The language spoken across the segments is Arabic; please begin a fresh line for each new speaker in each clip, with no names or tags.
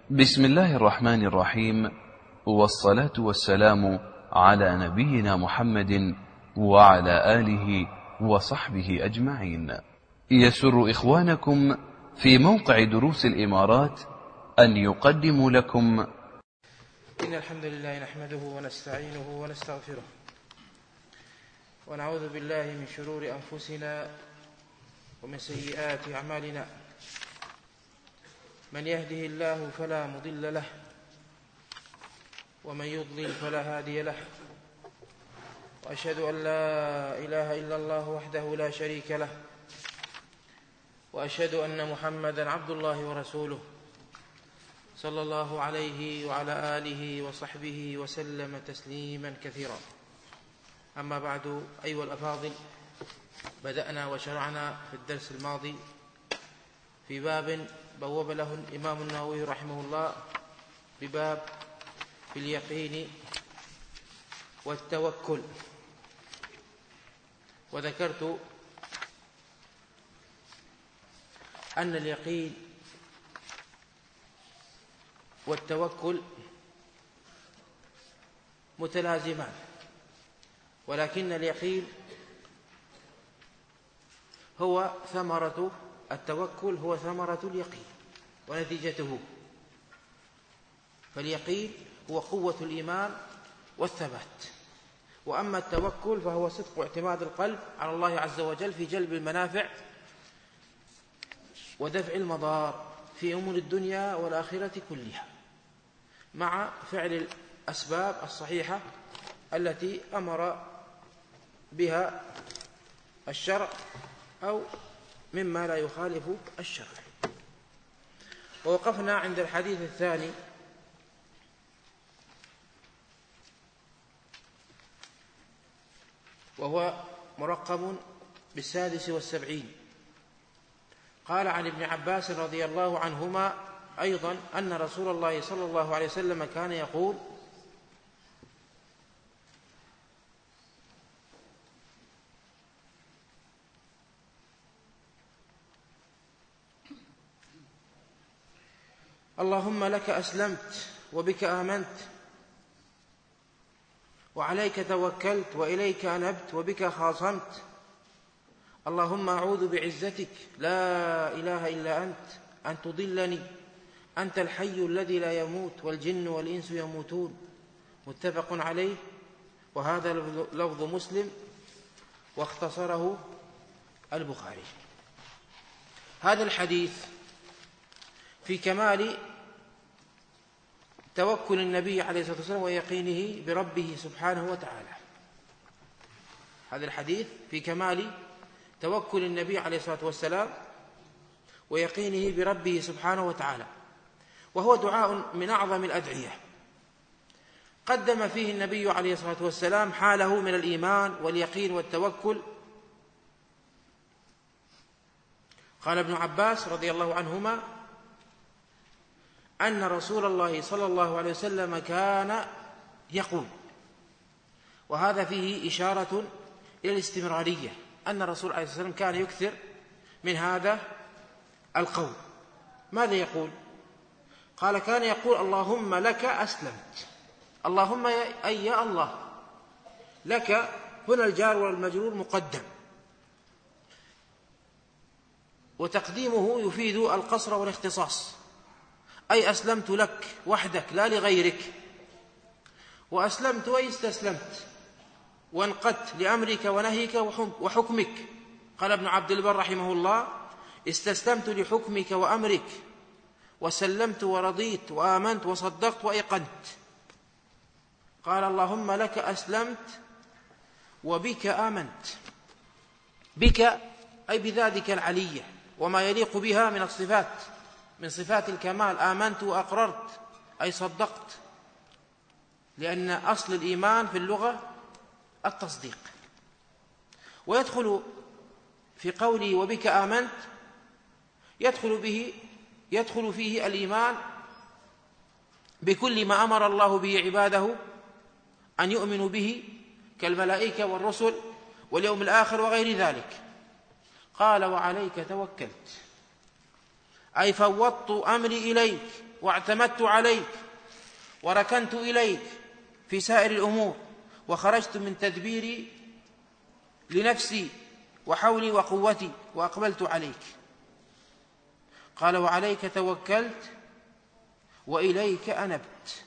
بسم الله الرحمن الرحيم، والصلاة والسلام على نبينا محمد وعلى آله وصحبه أجمعين. يسر إخوانكم في موقع دروس الإمارات أن يقدموا لكم
إن الحمد لله نحمده ونستعينه ونستغفره ونعوذ بالله من شرور أنفسنا ومن سيئات أعمالنا. من يهده الله فلا مضل له ومن يضلل فلا هادي له، وأشهد أن لا إله إلا الله وحده لا شريك له، وأشهد أن محمدا عبد الله ورسوله صلى الله عليه وعلى آله وصحبه وسلم تسليما كثيرا. أما بعد، أيها الأفاضل، بدأنا وشرعنا في الدرس الماضي في باب بوب له الإمام النووي رحمه الله بباب في اليقين والتوكل، وذكرت أن اليقين والتوكل متلازمان، ولكن اليقين هو ثمرة التوكل، هو ثمرة اليقين ونتيجته. فاليقين هو قوة الإيمان والثبات، وأما التوكل فهو صدق اعتماد القلب على الله عز وجل في جلب المنافع ودفع المضار في أمور الدنيا والآخرة كلها، مع فعل الأسباب الصحيحة التي أمر بها الشرع أو مما لا يخالف الشرع. ووقفنا عند الحديث الثاني وهو مرقم ب76. قال عن ابن عباس رضي الله عنهما أيضا أن رسول الله صلى الله عليه وسلم كان يقول: اللهم لك أسلمت وبك آمنت وعليك توكلت وإليك أنبت وبك خاصمت، اللهم أعوذ بعزتك لا إله إلا أنت أن تضلني، أنت الحي الذي لا يموت والجن والإنس يموتون. متفق عليه، وهذا لفظ مسلم واختصره البخاري. هذا الحديث في كمال توكل النبي عليه الصلاة والسلام ويقينه بربه سبحانه وتعالى. هذا الحديث في كمال توكل النبي عليه الصلاة والسلام ويقينه بربه سبحانه وتعالى، وهو دعاء من أعظم الأدعية قدم فيه النبي عليه الصلاة والسلام حاله من الإيمان واليقين والتوكل. قال ابن عباس رضي الله عنهما أن رسول الله صلى الله عليه وسلم كان يقول، وهذا فيه إشارة إلى الاستمرارية، أن الرسول عليه الصلاة والسلام كان يكثر من هذا القول. ماذا يقول؟ قال: كان يقول: اللهم لك أسلمت. اللهم أي يا الله. لك هنا الجار والمجرور مقدم، وتقديمه يفيد القصر والاختصاص، أي أسلمت لك وحدك لا لغيرك، وأسلمت أي استسلمت وانقدت لأمرك ونهيك وحكمك. قال ابن عبد البر رحمه الله: استسلمت لحكمك وأمرك وسلمت ورضيت وآمنت وصدقت وأيقنت. قال: اللهم لك أسلمت وبك آمنت. بك أي بذاتك العلية وما يليق بها من الصفات، من صفات الكمال. آمنت وأقررت أي صدقت، لأن أصل الإيمان في اللغة التصديق. ويدخل في قولي وبك آمنت يدخل فيه الإيمان بكل ما أمر الله به عباده أن يؤمنوا به كالملائكة والرسل واليوم الآخر وغير ذلك. قال: وعليك توكلت، أي فوضت أمري إليك واعتمدت عليك وركنت إليك في سائر الأمور، وخرجت من تدبيري لنفسي وحولي وقوتي وأقبلت عليك. قال: وعليك توكلت وإليك أنبت.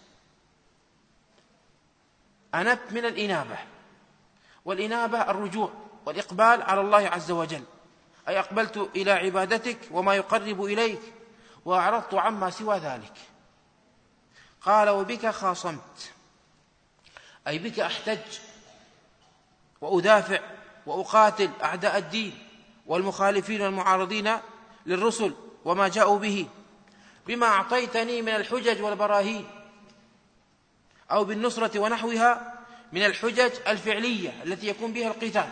أنبت من الإنابة، والإنابة الرجوع والإقبال على الله عز وجل، أي أقبلت إلى عبادتك وما يقرب إليك وأعرضت عما سوى ذلك. قال: وبك خاصمت، أي بك أحتج وأدافع وأقاتل أعداء الدين والمخالفين والمعارضين للرسل وما جاءوا به، بما أعطيتني من الحجج والبراهين، أو بالنصرة ونحوها من الحجج الفعلية التي يكون بها القتال.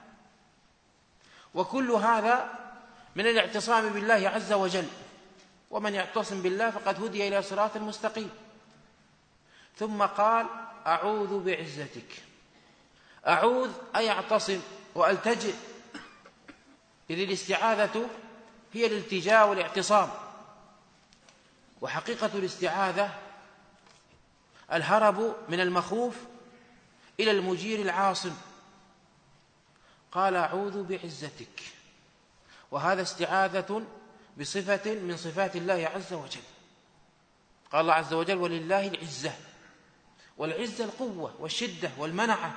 وكل هذا من الاعتصام بالله عز وجل، ومن يعتصم بالله فقد هدي إلى صراط مستقيم. ثم قال: أعوذ بعزتك. أعوذ أي أعتصم وألتجئ، إذ الاستعاذة هي الالتجاء والاعتصام، وحقيقة الاستعاذة الهرب من المخوف إلى المجير العاصم. قال: أعوذ بعزتك، وهذا استعاذة بصفة من صفات الله عز وجل. قال الله عز وجل: ولله العزة، والعزة القوة والشدة والمنعة.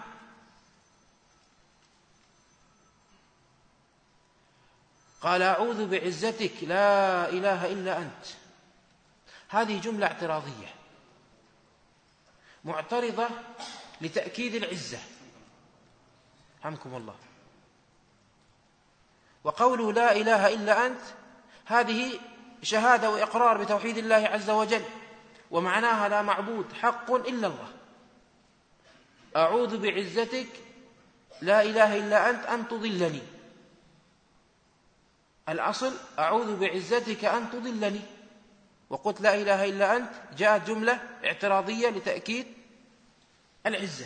قال: أعوذ بعزتك لا إله إلا أنت. هذه جملة اعتراضية معترضة لتأكيد العزة، رحمكم الله. وقوله لا إله إلا أنت هذه شهادة وإقرار بتوحيد الله عز وجل، ومعناها لا معبود حق إلا الله. أعوذ بعزتك لا إله إلا أنت أن تضلني. الأصل أعوذ بعزتك أن تضلني، وقلت لا إله إلا أنت جاءت جملة اعتراضية لتأكيد العزة.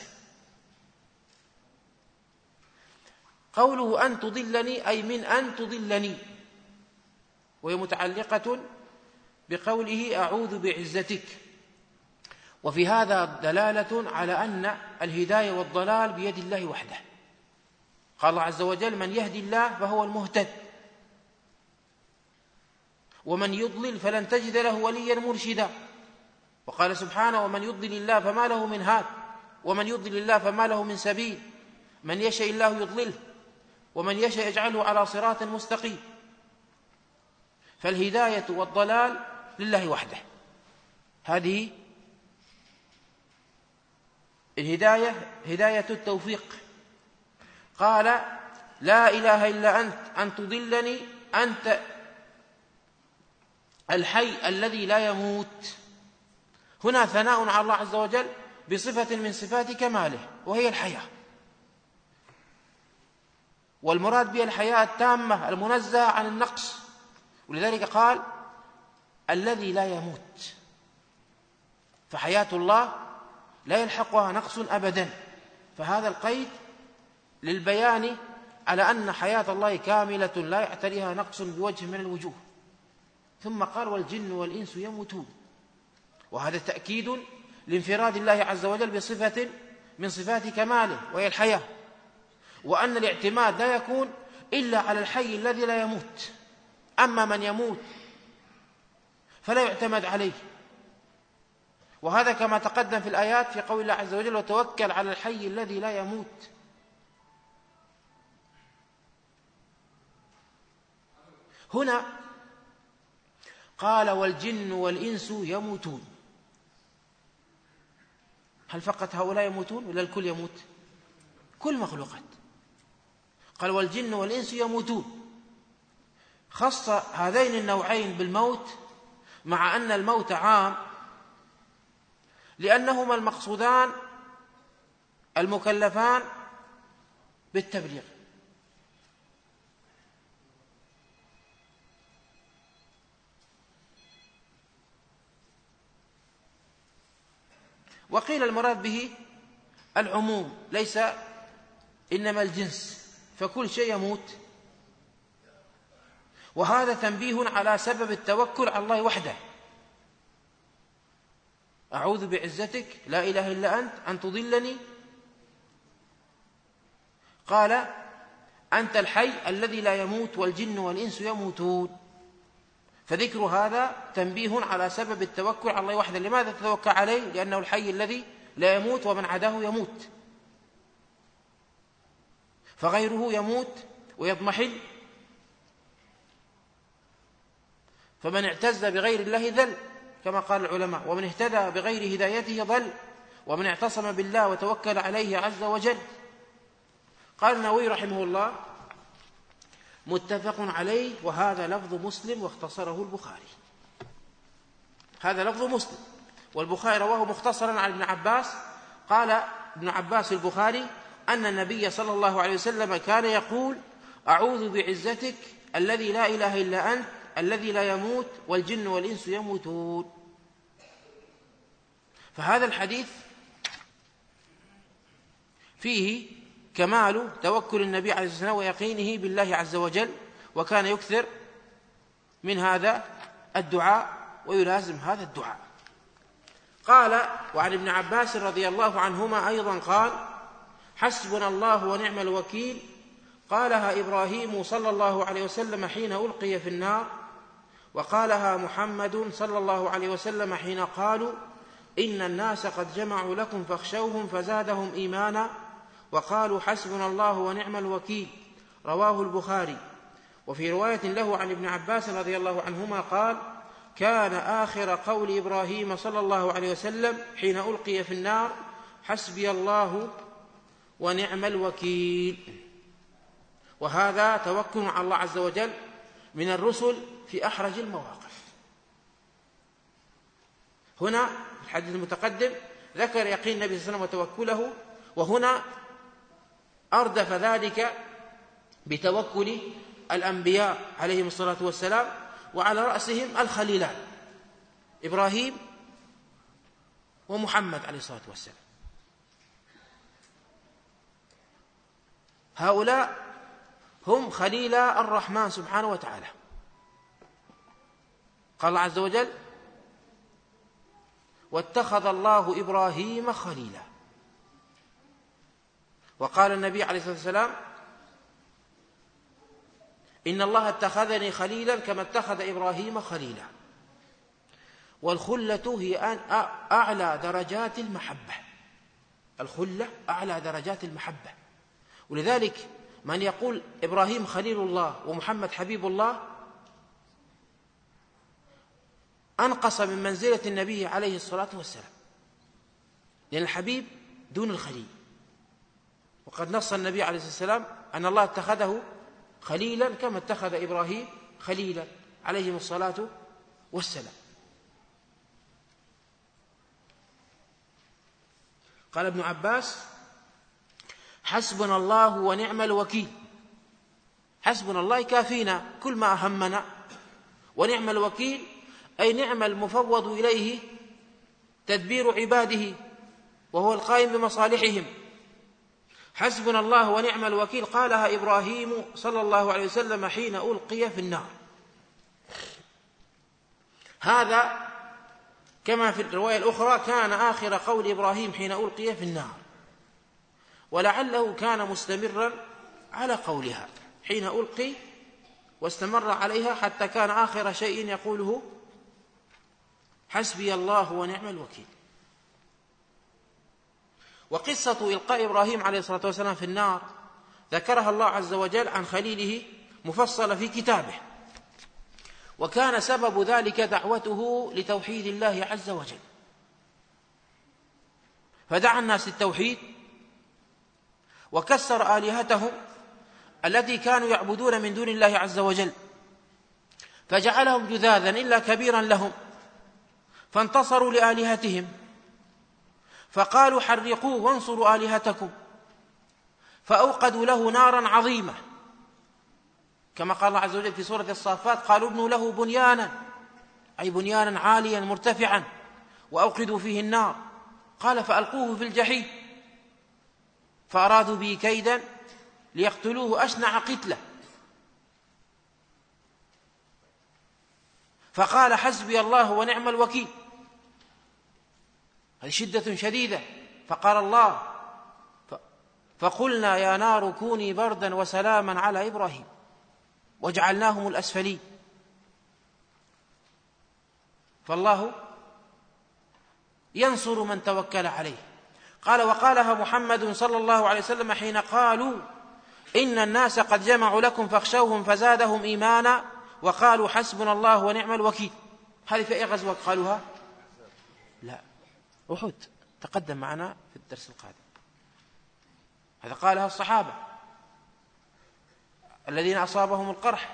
قوله أن تضلني أي من أن تضلني، وهي متعلقة بقوله أعوذ بعزتك. وفي هذا دلالة على أن الهداية والضلال بيد الله وحده. قال الله عز وجل: من يهدي الله فهو المهتد، ومن يضلل فلن تجد له وليا مرشدا. وقال سبحانه: ومن يضلل الله فما له من هاد، ومن يضلل الله فما له من سبيل، من يشاء الله يضلله ومن يشاء يجعله على صراط مستقيم. فالهداية والضلال لله وحده. هذه الهداية هداية التوفيق. قال: لا إله إلا أنت أن تضلني، أنت الحي الذي لا يموت. هنا ثناء على الله عز وجل بصفة من صفات كماله، وهي الحياة، والمراد بها الحياة التامة المنزهة عن النقص. ولذلك قال: الذي لا يموت، فحياة الله لا يلحقها نقص أبدا. فهذا القيد للبيان على أن حياة الله كاملة لا يعتريها نقص بوجه من الوجوه. ثم قال: والجن والإنس يموتون، وهذا تأكيد لانفراد الله عز وجل بصفة من صفات كماله وهي الحياة، وأن الاعتماد لا يكون إلا على الحي الذي لا يموت. أما من يموت فلا يعتمد عليه، وهذا كما تقدم في الآيات في قول الله عز وجل: وتوكل على الحي الذي لا يموت. هنا قال: والجن والإنس يموتون. هل فقط هؤلاء يموتون ولا الكل يموت؟ كل مخلوقات. قال: والجن والإنس يموتون، خص هذين النوعين بالموت، مع أن الموت عام، لأنهما المقصودان المكلفان بالتبليغ. وقيل المراد به العموم، ليس إنما الجنس، فكل شيء يموت. وهذا تنبيه على سبب التوكل على الله وحده، أعوذ بعزتك لا إله إلا أنت أن تضلني. قال أنت الحي الذي لا يموت والجن والإنس يموتون. فذكر هذا تنبيه على سبب التوكل على الله وحده. لماذا تتوكل عليه؟ لأنه الحي الذي لا يموت، ومن عداه يموت، فغيره يموت ويضمحل. فمن اعتز بغير الله ذل كما قال العلماء، ومن اهتدى بغير هدايته ضل، ومن اعتصم بالله وتوكل عليه عز وجل. قال النووي رحمه الله متفق عليه، وهذا لفظ مسلم واختصره البخاري. هذا لفظ مسلم، والبخاري رواه مختصرا عن ابن عباس. قال ابن عباس البخاري أن النبي صلى الله عليه وسلم كان يقول أعوذ بعزتك الذي لا إله إلا أنت الذي لا يموت والجن والإنس يموتون. فهذا الحديث فيه كمال توكل النبي عليه الصلاة والسلام ويقينه بالله عز وجل، وكان يكثر من هذا الدعاء ويلازم هذا الدعاء. قال وعن ابن عباس رضي الله عنهما أيضا قال حسبنا الله ونعم الوكيل قالها إبراهيم صلى الله عليه وسلم حين ألقي في النار، وقالها محمد صلى الله عليه وسلم حين قالوا إن الناس قد جمعوا لكم فاخشوهم فزادهم إيمانا، وقالوا حسبنا الله ونعم الوكيل. رواه البخاري. وفي رواية له عن ابن عباس رضي الله عنهما قال كان آخر قول إبراهيم صلى الله عليه وسلم حين ألقي في النار حسبي الله ونعم الوكيل. وهذا توكل على الله عز وجل من الرسل في أحرج المواقف. هنا الحديث المتقدم ذكر يقين النبي صلى الله عليه وسلم وتوكله، وهنا أردف ذلك بتوكل الأنبياء عليهم الصلاة والسلام، وعلى رأسهم الخليلان إبراهيم ومحمد عليه الصلاة والسلام. هؤلاء هم خليلا الرحمن سبحانه وتعالى. قال الله عز وجل واتخذ الله إبراهيم خليلا. وقال النبي عليه الصلاة والسلام إن الله اتخذني خليلا كما اتخذ إبراهيم خليلا. والخلة هي أعلى درجات المحبة. الخلة أعلى درجات المحبة. ولذلك من يقول إبراهيم خليل الله ومحمد حبيب الله أنقص من منزلة النبي عليه الصلاة والسلام، لأن الحبيب دون الخليل. وقد نص النبي عليه الصلاة والسلام أن الله اتخذه خليلا كما اتخذ إبراهيم خليلا عليهم الصلاة والسلام. قال ابن عباس حسبنا الله ونعم الوكيل. حسبنا الله كافينا كل ما أهمنا، ونعم الوكيل أي نعم المفوض إليه تدبير عباده وهو القائم بمصالحهم. حسبنا الله ونعم الوكيل قالها إبراهيم صلى الله عليه وسلم حين ألقي في النار. هذا كما في الرواية الأخرى كان آخر قول إبراهيم حين ألقي في النار، ولعله كان مستمرا على قولها حين ألقي واستمر عليها حتى كان آخر شيء يقوله حسبي الله ونعم الوكيل. وقصة إلقاء إبراهيم عليه الصلاة والسلام في النار ذكرها الله عز وجل عن خليله مفصلة في كتابه، وكان سبب ذلك دعوته لتوحيد الله عز وجل، فدعا الناس للتوحيد وكسر آلهتهم التي كانوا يعبدون من دون الله عز وجل، فجعلهم جذاذا إلا كبيرا لهم، فانتصروا لآلهتهم فقالوا حرقوه وانصروا آلهتكم، فأوقدوا له نارا عظيمة كما قال الله عز وجل في سورة الصافات قالوا ابنوا له بنيانا أي بنيانا عاليا مرتفعا وأوقدوا فيه النار، قال فألقوه في الجحيم فأرادوا به كيدا ليقتلوه أشنع قتله، فقال حسبي الله ونعم الوكيل. هذه شدة شديدة. فقال الله: فقلنا يا نار كوني بردا وسلاما على إبراهيم وجعلناهم الأسفلين. فالله ينصر من توكل عليه. قال: وقالها محمد صلى الله عليه وسلم حين قالوا إن الناس قد جمعوا لكم فاخشوهم فزادهم إيمانا وقالوا حسبنا الله ونعم الوكيل. هذه في أي غزوة قالوها؟ لا، أحد، تقدم معنا في الدرس القادم. هذا قالها الصحابة الذين أصابهم القرح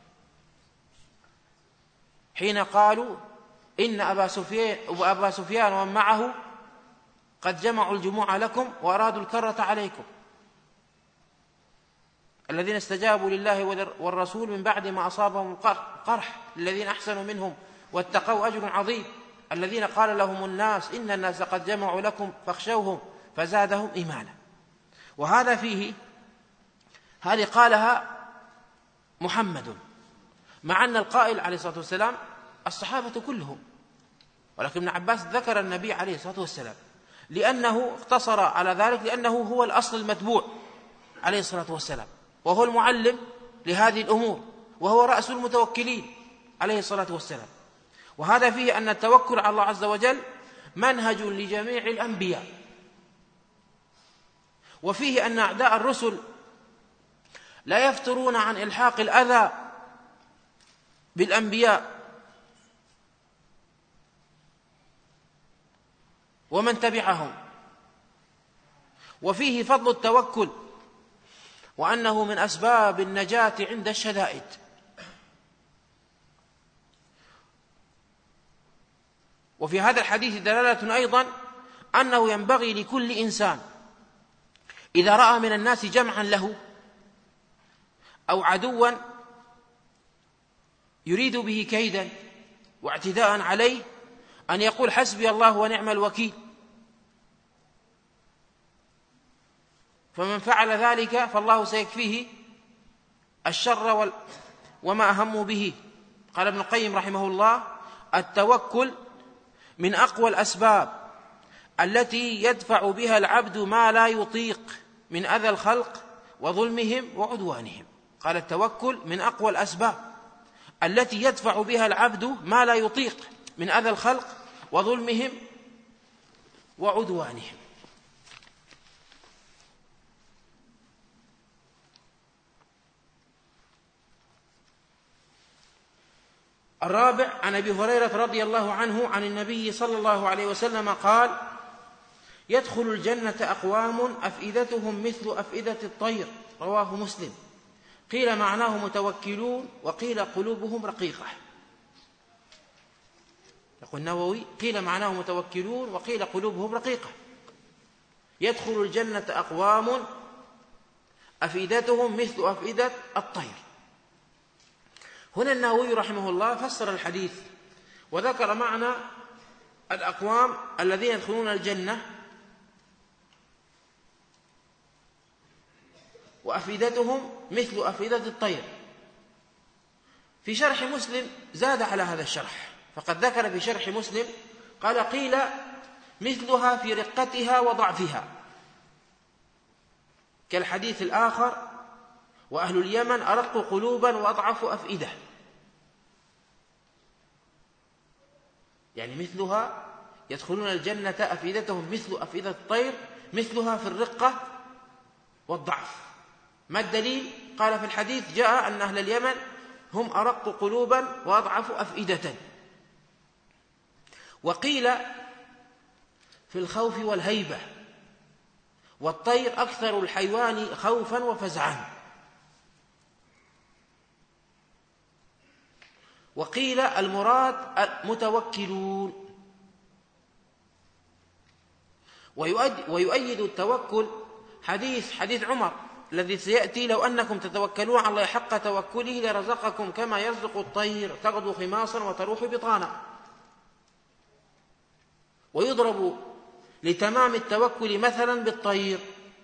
حين قالوا إن أبا سفيان ومن معه قد جمعوا الجموع لكم وأرادوا الكرة عليكم. الذين استجابوا لله والرسول من بعد ما أصابهم القرح الذين أحسنوا منهم واتقوا أجر عظيم. الذين قال لهم الناس إن الناس قد جمعوا لكم فاخشوهم فزادهم إيمانا. وهذا فيه، هذه قالها محمد، مع أن القائل عليه الصلاة والسلام الصحابة كلهم، ولكن ابن عباس ذكر النبي عليه الصلاة والسلام لأنه اقتصر على ذلك، لأنه هو الأصل المتبوع عليه الصلاة والسلام، وهو المعلم لهذه الأمور، وهو رأس المتوكلين عليه الصلاة والسلام. وهذا فيه أن التوكل على الله عز وجل منهج لجميع الأنبياء. وفيه أن أعداء الرسل لا يفترون عن إلحاق الأذى بالأنبياء ومن تبعهم. وفيه فضل التوكل وأنه من أسباب النجاة عند الشدائد. وفي هذا الحديث دلالة أيضا أنه ينبغي لكل إنسان إذا رأى من الناس جمعا له أو عدوا يريد به كيدا واعتداء عليه أن يقول حسبي الله ونعم الوكيل. فمن فعل ذلك فالله سيكفيه الشر وما أهموا به. قال ابن القيم رحمه الله: التوكل من أقوى الأسباب التي يدفع بها العبد ما لا يطيق من أذى الخلق وظلمهم وعدوانهم. قال: التوكل من أقوى الأسباب التي يدفع بها العبد ما لا يطيق من أذى الخلق وظلمهم وعدوانهم. الرابع عن أبي هريرة رضي الله عنه عن النبي صلى الله عليه وسلم قال: يدخل الجنة أقوام أفئدتهم مثل أفئدة الطير. رواه مسلم. قيل معناه متوكلون وقيل قلوبهم رقيقة. يقول النووي: قيل معناه متوكلون وقيل قلوبهم رقيقة. يدخل الجنة أقوام أفئدتهم مثل أفئدة الطير. هنا النووي رحمه الله فسر الحديث وذكر معنى الأقوام الذين يدخلون الجنة وأفئدتهم مثل أفئدة الطير. في شرح مسلم زاد على هذا الشرح، فقد ذكر في شرح مسلم قال: قيل مثلها في رقتها وضعفها، كالحديث الآخر: وأهل اليمن أرق قلوبا وأضعف أفئدة. يعني مثلها يدخلون الجنة أفئدتهم مثل أفئدة الطير، مثلها في الرقة والضعف. ما الدليل؟ قال: في الحديث جاء أن أهل اليمن هم أرق قلوبا وأضعف أفئدة. وقيل في الخوف والهيبة، والطير أكثر الحيوان خوفا وفزعا. وقيل المراد متوكلون. ويؤيد التوكل حديث عمر الذي سيأتي: لو أنكم تتوكلون على الله حق توكله لرزقكم كما يرزق الطير تغدو خماصا وتروح بطانا. ويضرب لتمام التوكل مثلا بالطير.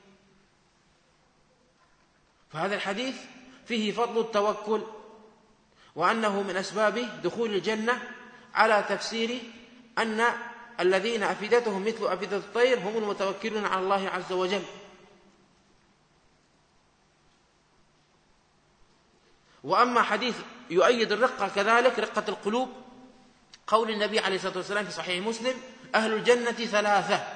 فهذا الحديث فيه فضل التوكل وأنه من أسباب دخول الجنة، على تفسير أن الذين أفئدتهم مثل أفئدة الطير هم المتوكلون على الله عز وجل. وأما حديث يؤيد الرقة كذلك رقة القلوب، قول النبي عليه الصلاة والسلام في صحيح مسلم: أهل الجنة ثلاثة: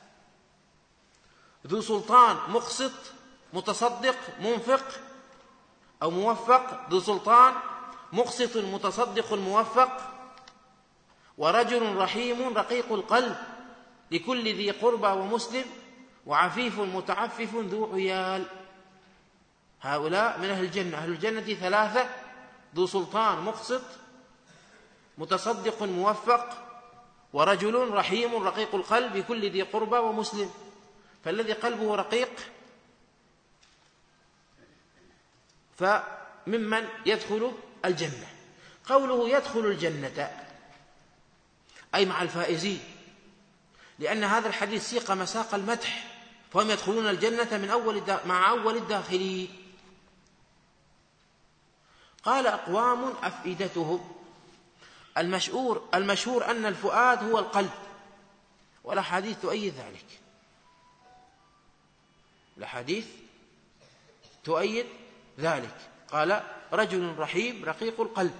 ذو سلطان مقسط متصدق منفق أو موفق، ذو سلطان مقسط متصدق موفق، ورجل رحيم رقيق القلب لكل ذي قربى ومسلم، وعفيف متعفف ذو عيال. هؤلاء من أهل الجنة. أهل الجنة ثلاثة: ذو سلطان مقسط متصدق موفق، ورجل رحيم رقيق القلب لكل ذي قربى ومسلم. فالذي قلبه رقيق فممن يدخل الجنة. قوله يدخل الجنة أي مع الفائزين، لأن هذا الحديث سيق مساق المدح، فهم يدخلون الجنة مع أول الداخلين. قال أقوام أفئدتهم. المشهور أن الفؤاد هو القلب، والأحاديث تؤيد ذلك. الأحاديث تؤيد ذلك. قال رجل رحيم رقيق القلب.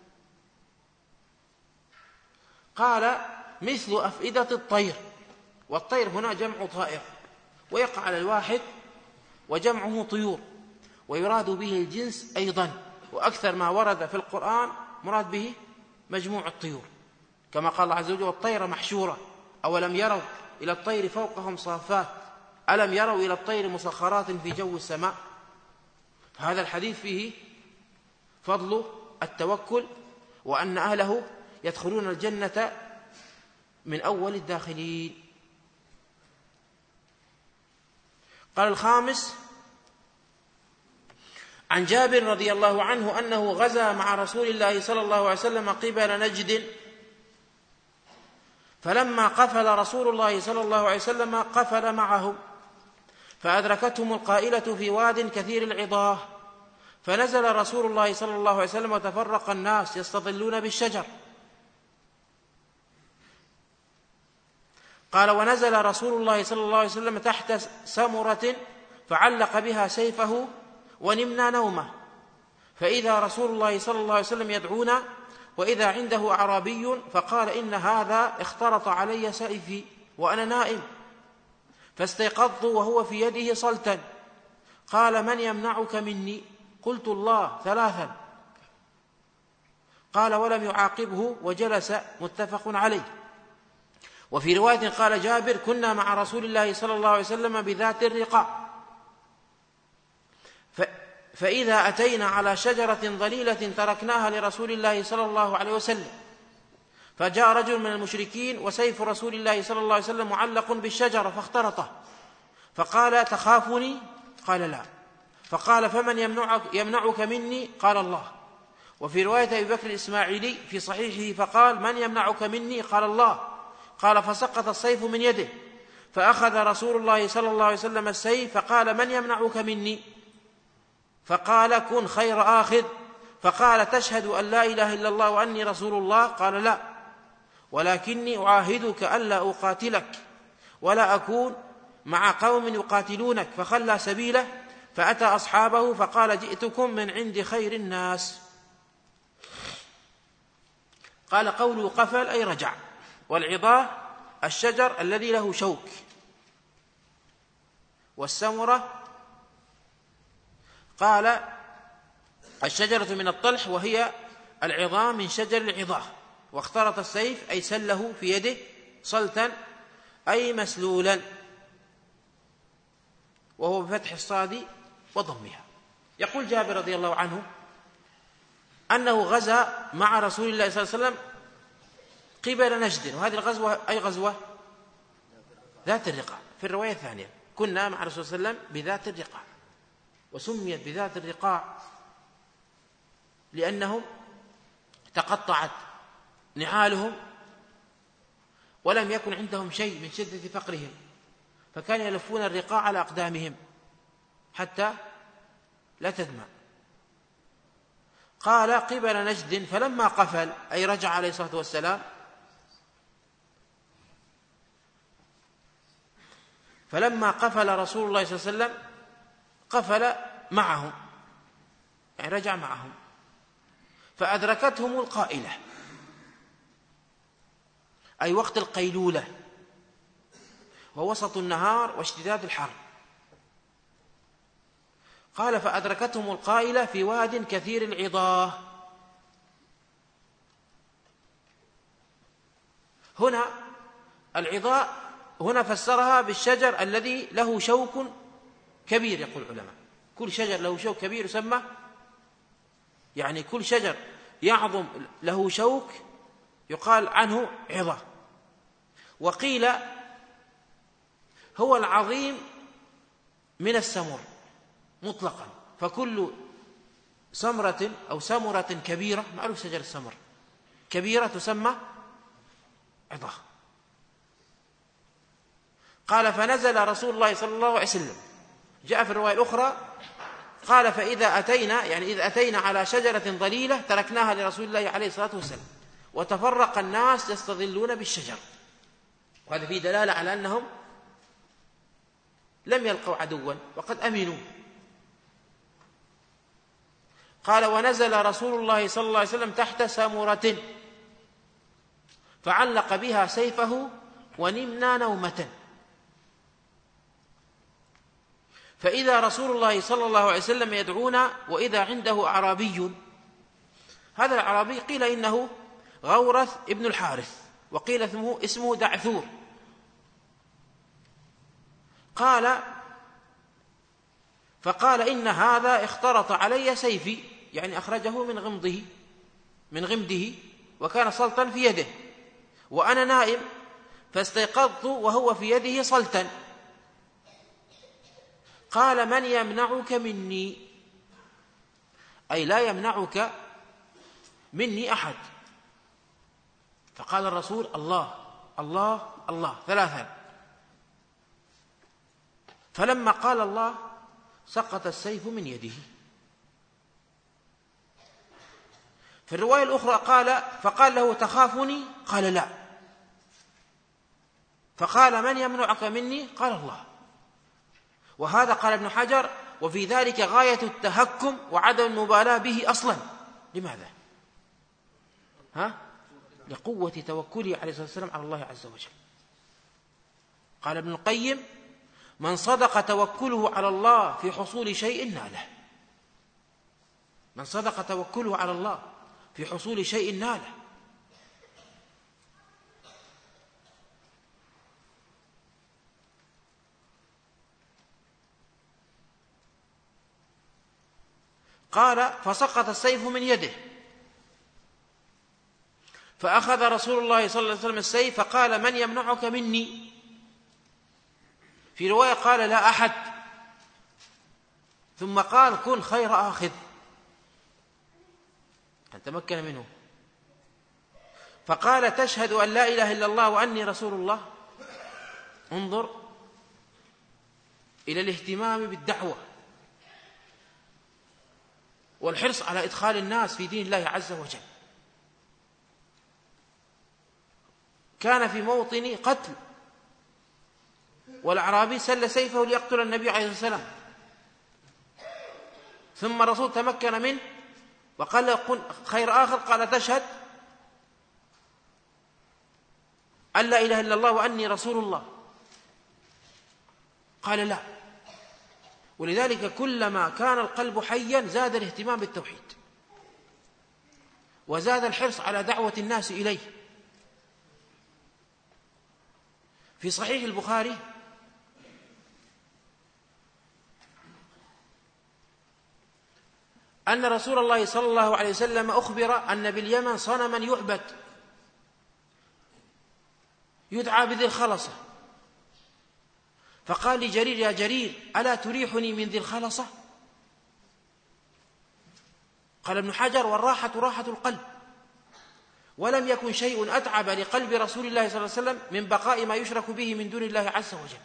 قال مثل أفئدة الطير، والطير هنا جمع طائر، ويقع على الواحد وجمعه طيور، ويراد به الجنس أيضا، وأكثر ما ورد في القرآن مراد به مجموع الطيور، كما قال الله عز وجل: والطير محشورة أولم يروا إلى الطير فوقهم صافات ألم يروا إلى الطير مسخرات في جو السماء. هذا الحديث فيه فضل التوكل، وأن أهله يدخلون الجنة من أول الداخلين. قال الخامس: عن جابر رضي الله عنه أنه غزا مع رسول الله صلى الله عليه وسلم قبل نجد، فلما قفل رسول الله صلى الله عليه وسلم قفل معهم، فأدركتهم القائلة في واد كثير العضاه، فنزل رسول الله صلى الله عليه وسلم وتفرق الناس يستظلون بالشجر. قال: ونزل رسول الله صلى الله عليه وسلم تحت سمرة فعلق بها سيفه ونمنا نومه، فإذا رسول الله صلى الله عليه وسلم يدعونا، وإذا عنده أعرابي فقال: إن هذا اخترط علي سيفي وأنا نائم، فاستيقظت وهو في يده صلتا. قال: من يمنعك مني؟ قلت: الله 3. قال: ولم يعاقبه وجلس. متفق عليه. وفي رواية قال جابر: كنا مع رسول الله صلى الله عليه وسلم بذات الرقاع، فإذا أتينا على شجرة ظليلة تركناها لرسول الله صلى الله عليه وسلم، فجاء رجل من المشركين وسيف رسول الله صلى الله عليه وسلم معلق بالشجرة فاخترطه، فقال: تخافني؟ قال: لا. فقال: فمن يمنعك مني؟ قال: الله. وفي رواية أبي بكر الإسماعيلي في صحيحه فقال: من يمنعك مني؟ قال: الله. قال: فسقط السيف من يده، فأخذ رسول الله صلى الله عليه وسلم السيف فقال: من يمنعك مني؟ فقال: كن خير آخذ. فقال: تشهد أن لا إله إلا الله وأني رسول الله؟ قال: لا، ولكني أعاهدك ألا أقاتلك ولا أكون مع قوم يقاتلونك. فخلى سبيله فأتى أصحابه فقال: جئتكم من عند خير الناس. قال: قوله قفل أي رجع، والعضاه الشجر الذي له شوك، والسمرة قال الشجرة من الطلح وهي العظام من شجر العضاه. واخترط السيف أي سله في يده صلتا أي مسلولا، وهو بفتح الصاد وضمها. يقول جابر رضي الله عنه أنه غزا مع رسول الله صلى الله عليه وسلم قبل نجد، وهذه الغزوة أي غزوة؟ ذات الرقاع. في الرواية الثانية كنا مع رسول الله صلى الله عليه وسلم بذات الرقاع، وسميت بذات الرقاع لأنهم تقطعت نعالهم ولم يكن عندهم شيء من شدة فقرهم، فكانوا يلفون الرقاع على أقدامهم حتى لا تدمع. قال: قبل نجد، فلما قفل أي رجع عليه الصلاة والسلام فلما قفل رسول الله صلى الله عليه وسلم قفل معهم، يعني رجع معهم، فأدركتهم القائلة، أي وقت القيلولة ووسط النهار واشتداد الحر. قال فأدركتهم القائلة في واد كثير العضاه. هنا العضاء هنا فسرها بالشجر الذي له شوك كبير، يقول العلماء كل شجر له شوك كبير يسمى، يعني كل شجر يعظم له شوك يقال عنه عضة. وقيل هو العظيم من السمر مطلقا، فكل سمرة أو سمرة كبيرة، معروف شجر السمر كبيرة تسمى عضة. قال فنزل رسول الله صلى الله عليه وسلم، جاء في الرواية الأخرى قال فإذا أتينا، يعني إذا أتينا على شجرة ظليلة تركناها لرسول الله عليه الصلاة والسلام، وتفرق الناس يستظلون بالشجر. وهذا فيه دلالة على أنهم لم يلقوا عدوا وقد أمنوا. قال ونزل رسول الله صلى الله عليه وسلم تحت سامورة فعلق بها سيفه ونمنا نومة، فإذا رسول الله صلى الله عليه وسلم يدعونا وإذا عنده أعرابي. هذا الأعرابي قيل إنه غورث ابن الحارث، وقيل اسمه دعثور. فقال إن هذا اخترط علي سيفي، يعني أخرجه من غمده وكان صلتا في يده، وأنا نائم فاستيقظت وهو في يده صلتا. قال من يمنعك مني، أي لا يمنعك مني أحد. فقال الرسول الله الله الله ثلاثا، فلما قال الله سقط السيف من يده. في الرواية الأخرى فقال له تخافني؟ قال لا. فقال من يمنعك مني؟ قال الله. وهذا قال ابن حجر وفي ذلك غاية التهكم وعدم المبالاة به أصلا. لماذا؟ لقوة توكله عليه الصلاة والسلام على الله عز وجل. قال ابن القيم من صدق توكله على الله في حصول شيء ناله، من صدق توكله على الله في حصول شيء ناله. قال فسقط السيف من يده، فأخذ رسول الله صلى الله عليه وسلم السيف فقال من يمنعك مني؟ في رواية قال لا أحد، ثم قال كن خير آخذ، أن تمكن منه. فقال تشهد أن لا إله إلا الله وأني رسول الله. انظر إلى الاهتمام بالدعوة والحرص على إدخال الناس في دين الله عز وجل. كان في موطن قتل، والأعرابي سل سيفه ليقتل النبي عليه الصلاة والسلام، ثم الرسول تمكن منه وقال له كن خير آخر. قال تشهد أن لا إله إلا الله وأني رسول الله؟ قال لا. ولذلك كلما كان القلب حيا زاد الاهتمام بالتوحيد وزاد الحرص على دعوة الناس إليه. في صحيح البخاري أن رسول الله صلى الله عليه وسلم أخبر أن باليمن صنما يعبد يدعى بذي الخلصة، فقال لجرير يا جرير ألا تريحني من ذي الخلصة؟ قال ابن حجر والراحة راحة القلب، ولم يكن شيء أتعب لقلب رسول الله صلى الله عليه وسلم من بقاء ما يشرك به من دون الله عز وجل.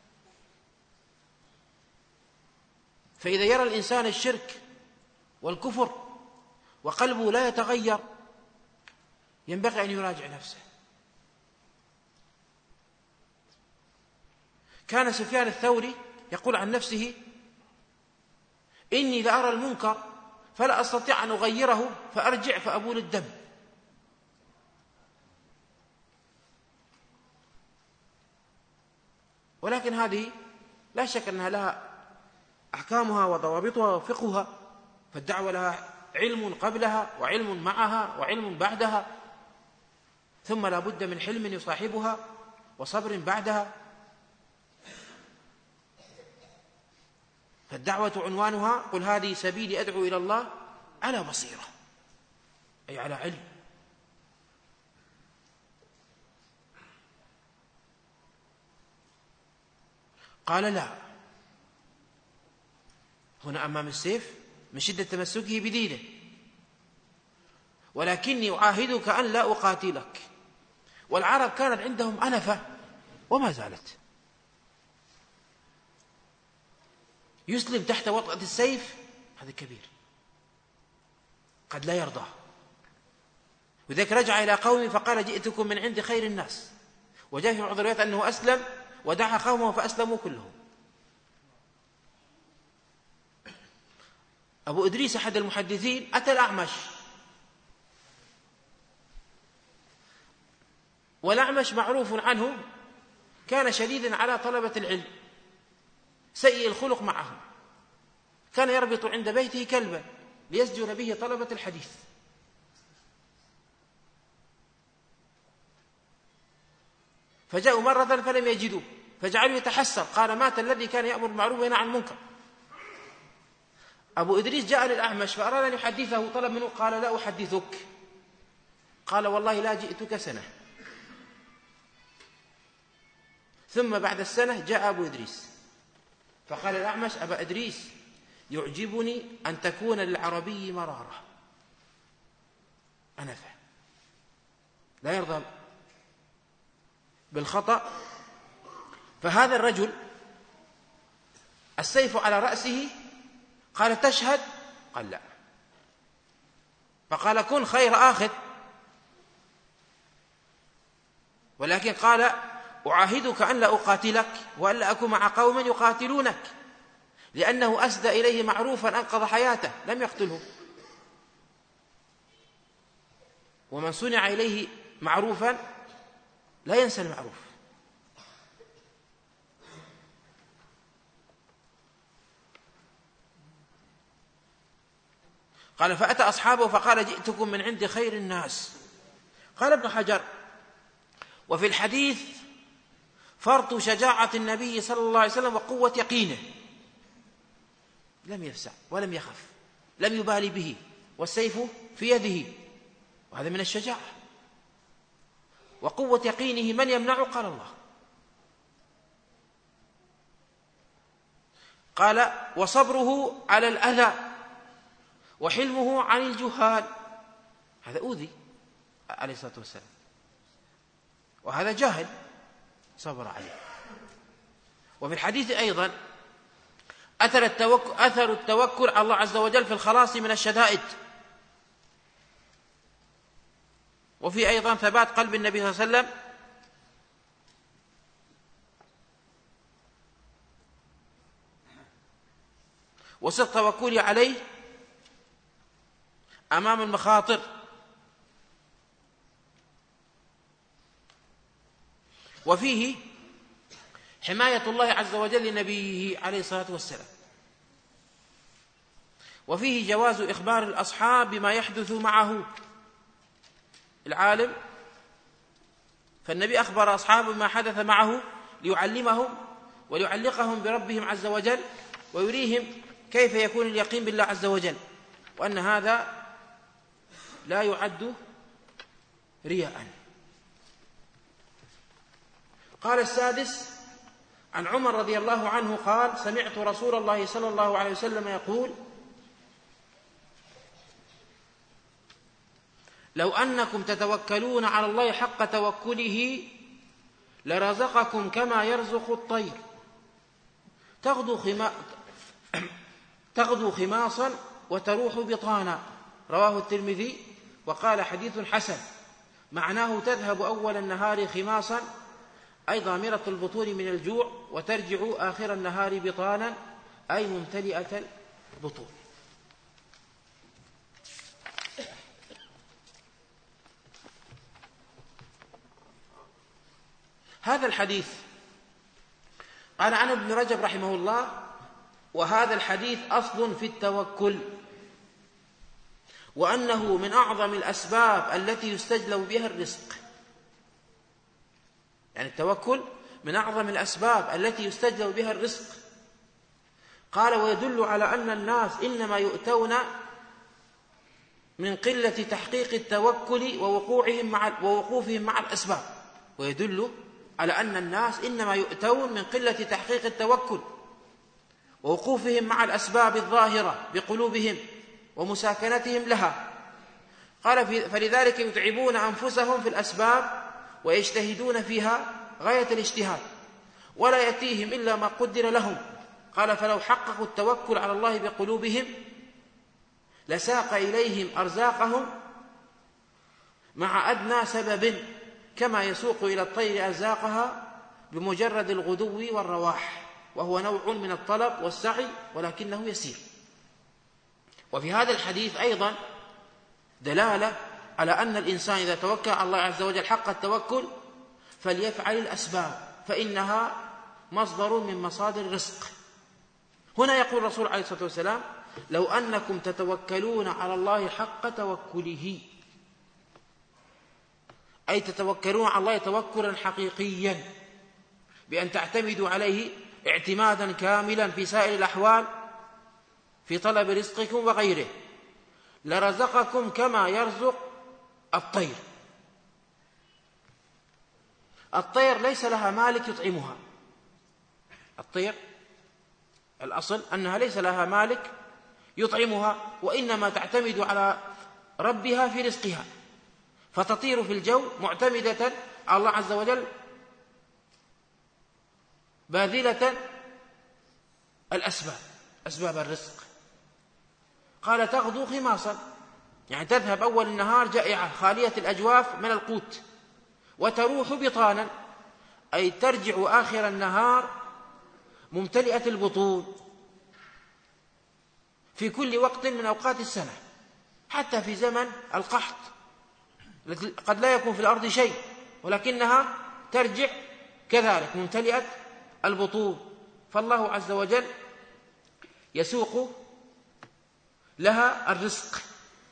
فإذا يرى الإنسان الشرك والكفر وقلبه لا يتغير ينبغي أن يراجع نفسه. كان سفيان الثوري يقول عن نفسه: إني لأرى المنكر فلا أستطيع أن أغيره فأرجع فأبول الدم. ولكن هذه لا شك أنها لها أحكامها وضوابطها وفقهها، فالدعوة لها علم قبلها وعلم معها وعلم بعدها، ثم لا بد من حلم يصاحبها وصبر بعدها. فالدعوة عنوانها: قل هذه سبيلي أدعو إلى الله على بصيرة، أي على علم. قال: لا، هنا أمام السيف من شدة تمسكه بدينه، ولكني أعاهدك أن لا أقاتلك. والعرب كانت عندهم أنفة وما زالت. يسلم تحت وطأة السيف، هذا كبير قد لا يرضى. وذلك رجع إلى قومه فقال: جئتكم من عند خير الناس. وجاء في بعض الروايات أنه أسلم ودعا قومه فأسلموا كلهم. أبو إدريس أحد المحدثين أتى الأعمش، والأعمش معروف عنه كان شديدا على طلبة العلم، سيء الخلق معهم، كان يربط عند بيته كلبا ليسجن به طلبة الحديث. فجاءوا مرة فلم يجدوه، فجعلوا يتحسر، قال: مات الذي كان يأمر بالمعروف وينهى عن المنكر. أبو إدريس جاء للأعمش فأراد أن يحدثه، طلب منه، قال: لا أحدثك. قال: والله لا جئتك سنة. ثم بعد السنة جاء أبو إدريس فقال الأعمش: أبا إدريس، يعجبني أن تكون للعربي مرارة، أنفة، لا يرضى بالخطأ. فهذا الرجل السيف على رأسه، قال: تشهد؟ قال: لا. فقال: كن خير آخذ. ولكن قال: أعاهدك أن لا أقاتلك وأن لا أكون مع قوم يقاتلونك، لأنه أسدى إليه معروفا أنقذ حياته لم يقتله، ومن صنع إليه معروفا لا ينسى المعروف. قال: فأتى أصحابه فقال: جئتكم من عند خير الناس. قال ابن حجر: وفي الحديث فرط شجاعة النبي صلى الله عليه وسلم وقوة يقينه، لم يفزع ولم يخف، لم يبالي به، والسيف في يده، وهذا من الشجاعة. وقوة يقينه من يمنعه؟ قال: الله. قال: وصبره على الأذى وحلمه عن الجهال. هذا أوذي عليه الصلاة والسلام، وهذا جاهل صبر عليه. وفي الحديث أيضا أثر التوكل على الله عز وجل في الخلاص من الشدائد. وفي أيضا ثبات قلب النبي صلى الله عليه وسلم وصدق توكله عليه أمام المخاطر. وفيه حماية الله عز وجل لنبيه عليه الصلاة والسلام. وفيه جواز إخبار الأصحاب بما يحدث معه العالم، فالنبي أخبر أصحابه بما حدث معه ليعلمهم وليعلقهم بربهم عز وجل، ويريهم كيف يكون اليقين بالله عز وجل، وأن هذا لا يعد رياء. قال السادس: عن عمر رضي الله عنه قال: سمعت رسول الله صلى الله عليه وسلم يقول: لو أنكم تتوكلون على الله حق توكله لرزقكم كما يرزق الطير تغدو خماصا وتروح بطانا. رواه الترمذي وقال: حديث حسن. معناه: تذهب أول النهار خماصا، أي ضامرة البطون من الجوع، وترجع آخر النهار بطانا أي ممتلئة البطون. هذا الحديث قال عنه ابن رجب رحمه الله: وهذا الحديث أصل في التوكل، وأنه من أعظم الأسباب التي يستجلب بها الرزق. يعني التوكل من أعظم الأسباب التي يستجلب بها الرزق. قال: ويدل على أن الناس إنما يؤتون من قلة تحقيق التوكل ووقوفهم مع الأسباب. ويدل على أن الناس إنما يؤتون من قلة تحقيق التوكل ووقوفهم مع الأسباب الظاهرة بقلوبهم ومساكنتهم لها. قال: فلذلك يتعبون أنفسهم في الأسباب ويجتهدون فيها غاية الاجتهاد، ولا يأتيهم إلا ما قدر لهم. قال: فلو حققوا التوكل على الله بقلوبهم لساق إليهم أرزاقهم مع أدنى سبب، كما يسوق إلى الطير أرزاقها بمجرد الغدو والرواح، وهو نوع من الطلب والسعي ولكنه يسير. وفي هذا الحديث أيضا دلالة على أن الإنسان إذا توكل على الله عز وجل حق التوكل فليفعل الأسباب، فإنها مصدر من مصادر الرزق. هنا يقول الرسول عليه الصلاة والسلام: لو أنكم تتوكلون على الله حق توكله، أي تتوكلون على الله توكلا حقيقيا بأن تعتمدوا عليه اعتمادا كاملا في سائر الأحوال في طلب رزقكم وغيره، لرزقكم كما يرزق الطير. الطير ليس لها مالك يطعمها. الطير الأصل أنها ليس لها مالك يطعمها، وإنما تعتمد على ربها في رزقها، فتطير في الجو معتمدة على الله عز وجل باذلة الأسباب، أسباب الرزق. قال: تغدو خماصا، يعني تذهب أول النهار جائعة خالية الأجواف من القوت، وتروح بطانا، أي ترجع آخر النهار ممتلئة البطون في كل وقت من أوقات السنة، حتى في زمن القحط قد لا يكون في الأرض شيء، ولكنها ترجع كذلك ممتلئة البطون. فالله عز وجل يسوق لها الرزق.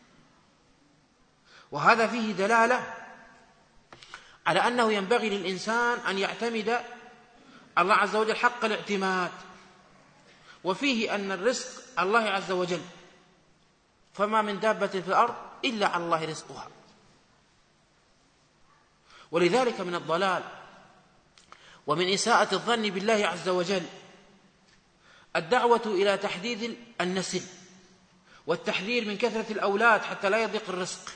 وهذا فيه دلالة على أنه ينبغي للإنسان أن يعتمد الله عز وجل حق الاعتماد، وفيه أن الرزق الله عز وجل، فما من دابة في الأرض إلا على الله رزقها. ولذلك من الضلال ومن إساءة الظن بالله عز وجل الدعوة إلى تحديد النسل والتحذير من كثرة الأولاد حتى لا يضيق الرزق.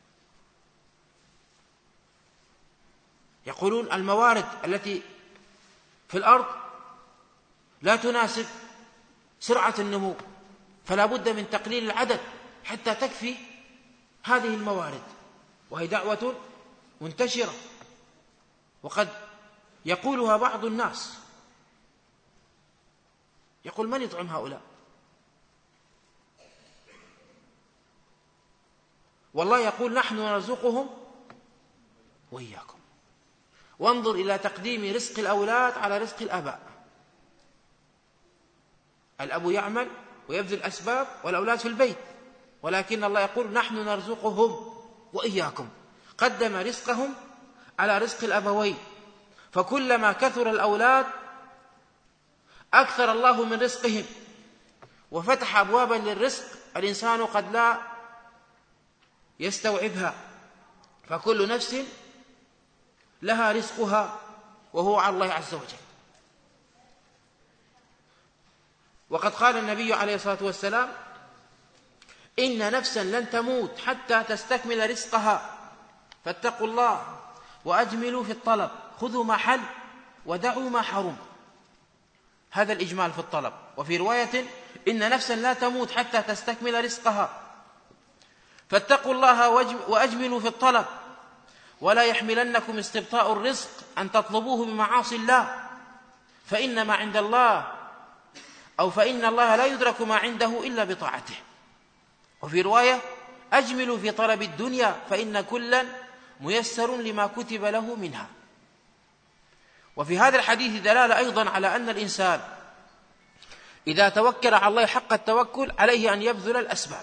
يقولون الموارد التي في الأرض لا تناسب سرعة النمو، فلا بد من تقليل العدد حتى تكفي هذه الموارد، وهي دعوة منتشرة وقد يقولها بعض الناس. يقول: من يطعم هؤلاء؟ والله يقول: نحن نرزقهم وإياكم. وانظر إلى تقديم رزق الأولاد على رزق الآباء. الأب يعمل ويبذل الأسباب والأولاد في البيت، ولكن الله يقول: نحن نرزقهم وإياكم. قدم رزقهم على رزق الأبوين، فكلما كثر الأولاد أكثر الله من رزقهم وفتح أبوابا للرزق الإنسان قد لا يستوعبها، فكل نفس لها رزقها وهو على الله عز وجل. وقد قال النبي عليه الصلاة والسلام: إن نفسا لن تموت حتى تستكمل رزقها، فاتقوا الله وأجملوا في الطلب، خذوا ما حل ودعوا ما حرم. هذا الإجمال في الطلب. وفي رواية: إن نفسا لا تموت حتى تستكمل رزقها، فاتقوا الله وأجملوا في الطلب، ولا يحملنكم استبطاء الرزق أن تطلبوه بمعاصي الله، فإن ما عند الله فإن الله لا يدرك ما عنده إلا بطاعته. وفي رواية: أجملوا في طلب الدنيا فإن كلا ميسر لما كتب له منها. وفي هذا الحديث دلالة أيضا على أن الإنسان إذا توكل على الله حق التوكل عليه أن يبذل الأسباب.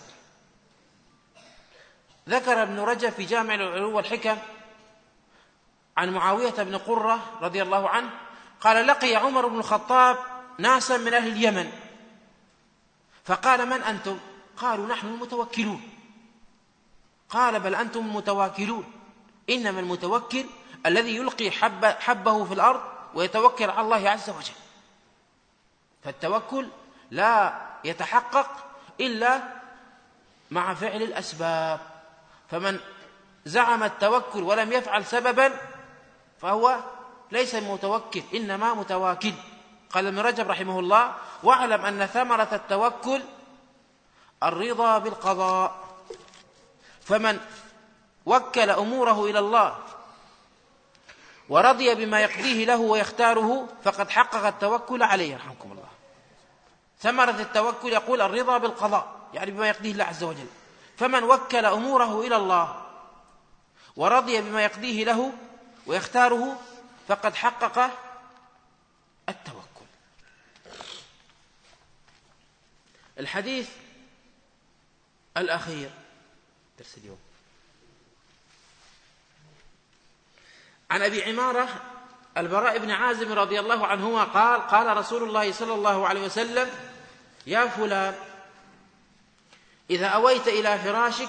ذكر ابن رجب في جامع العلوم والحكم عن معاوية بن قرة رضي الله عنه قال: لقي عمر بن الخطاب ناسا من أهل اليمن، فقال: من أنتم؟ قالوا: نحن المتوكلون. قال: بل أنتم المتواكلون، إنما المتوكل الذي يلقي حبه في الأرض ويتوكل على الله عز وجل. فالتوكل لا يتحقق إلا مع فعل الأسباب، فمن زعم التوكل ولم يفعل سببا فهو ليس متوكل، إنما متواكل. قال ابن رجب رحمه الله: واعلم أن ثمرة التوكل الرضا بالقضاء، فمن وكل أموره إلى الله ورضي بما يقضيه له ويختاره فقد حقق التوكل عليه. رحمكم الله. ثمرة التوكل يقول الرضا بالقضاء، يعني بما يقضيه الله عز وجل. فمن وكل أموره إلى الله ورضي بما يقضيه له ويختاره فقد حقق التوكل. الحديث الأخير درس اليوم عن أبي عمارة البراء بن عازب رضي الله عنهما قال: قال رسول الله صلى الله عليه وسلم: يا فلان، إذا أويت إلى فراشك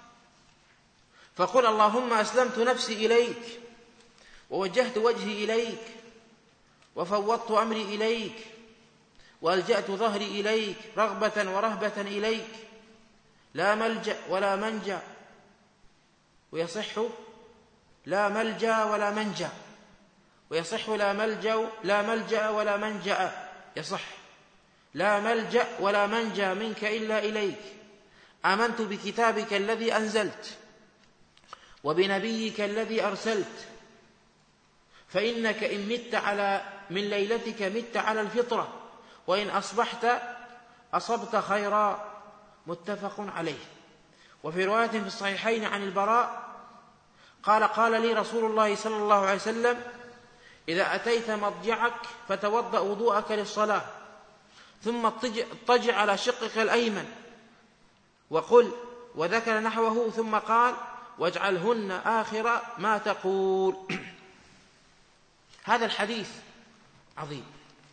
فقل اللهم أسلمت نفسي إليك ووجهت وجهي إليك وفوضت أمري إليك وألجأت ظهري إليك رغبة ورهبة إليك، لا ملجأ ولا منجا، ويصح لا ملجأ ولا منجا، ويصح لا ملجأ ولا منجأ، يصح لا ملجأ ولا منجا منك إلا إليك، آمنت بكتابك الذي أنزلت وبنبيك الذي أرسلت، فإنك إن مت من ليلتك مت على الفطرة، وإن أصبحت أصبت خيرا. متفق عليه. وفي رواية في الصحيحين عن البراء قال: قال لي رسول الله صلى الله عليه وسلم: إذا أتيت مضجعك فتوضأ وضوءك للصلاة، ثم اضطجع على شقك الأيمن وقل، وذكر نحوه، ثم قال: واجعلهن آخر ما تقول. هذا الحديث عظيم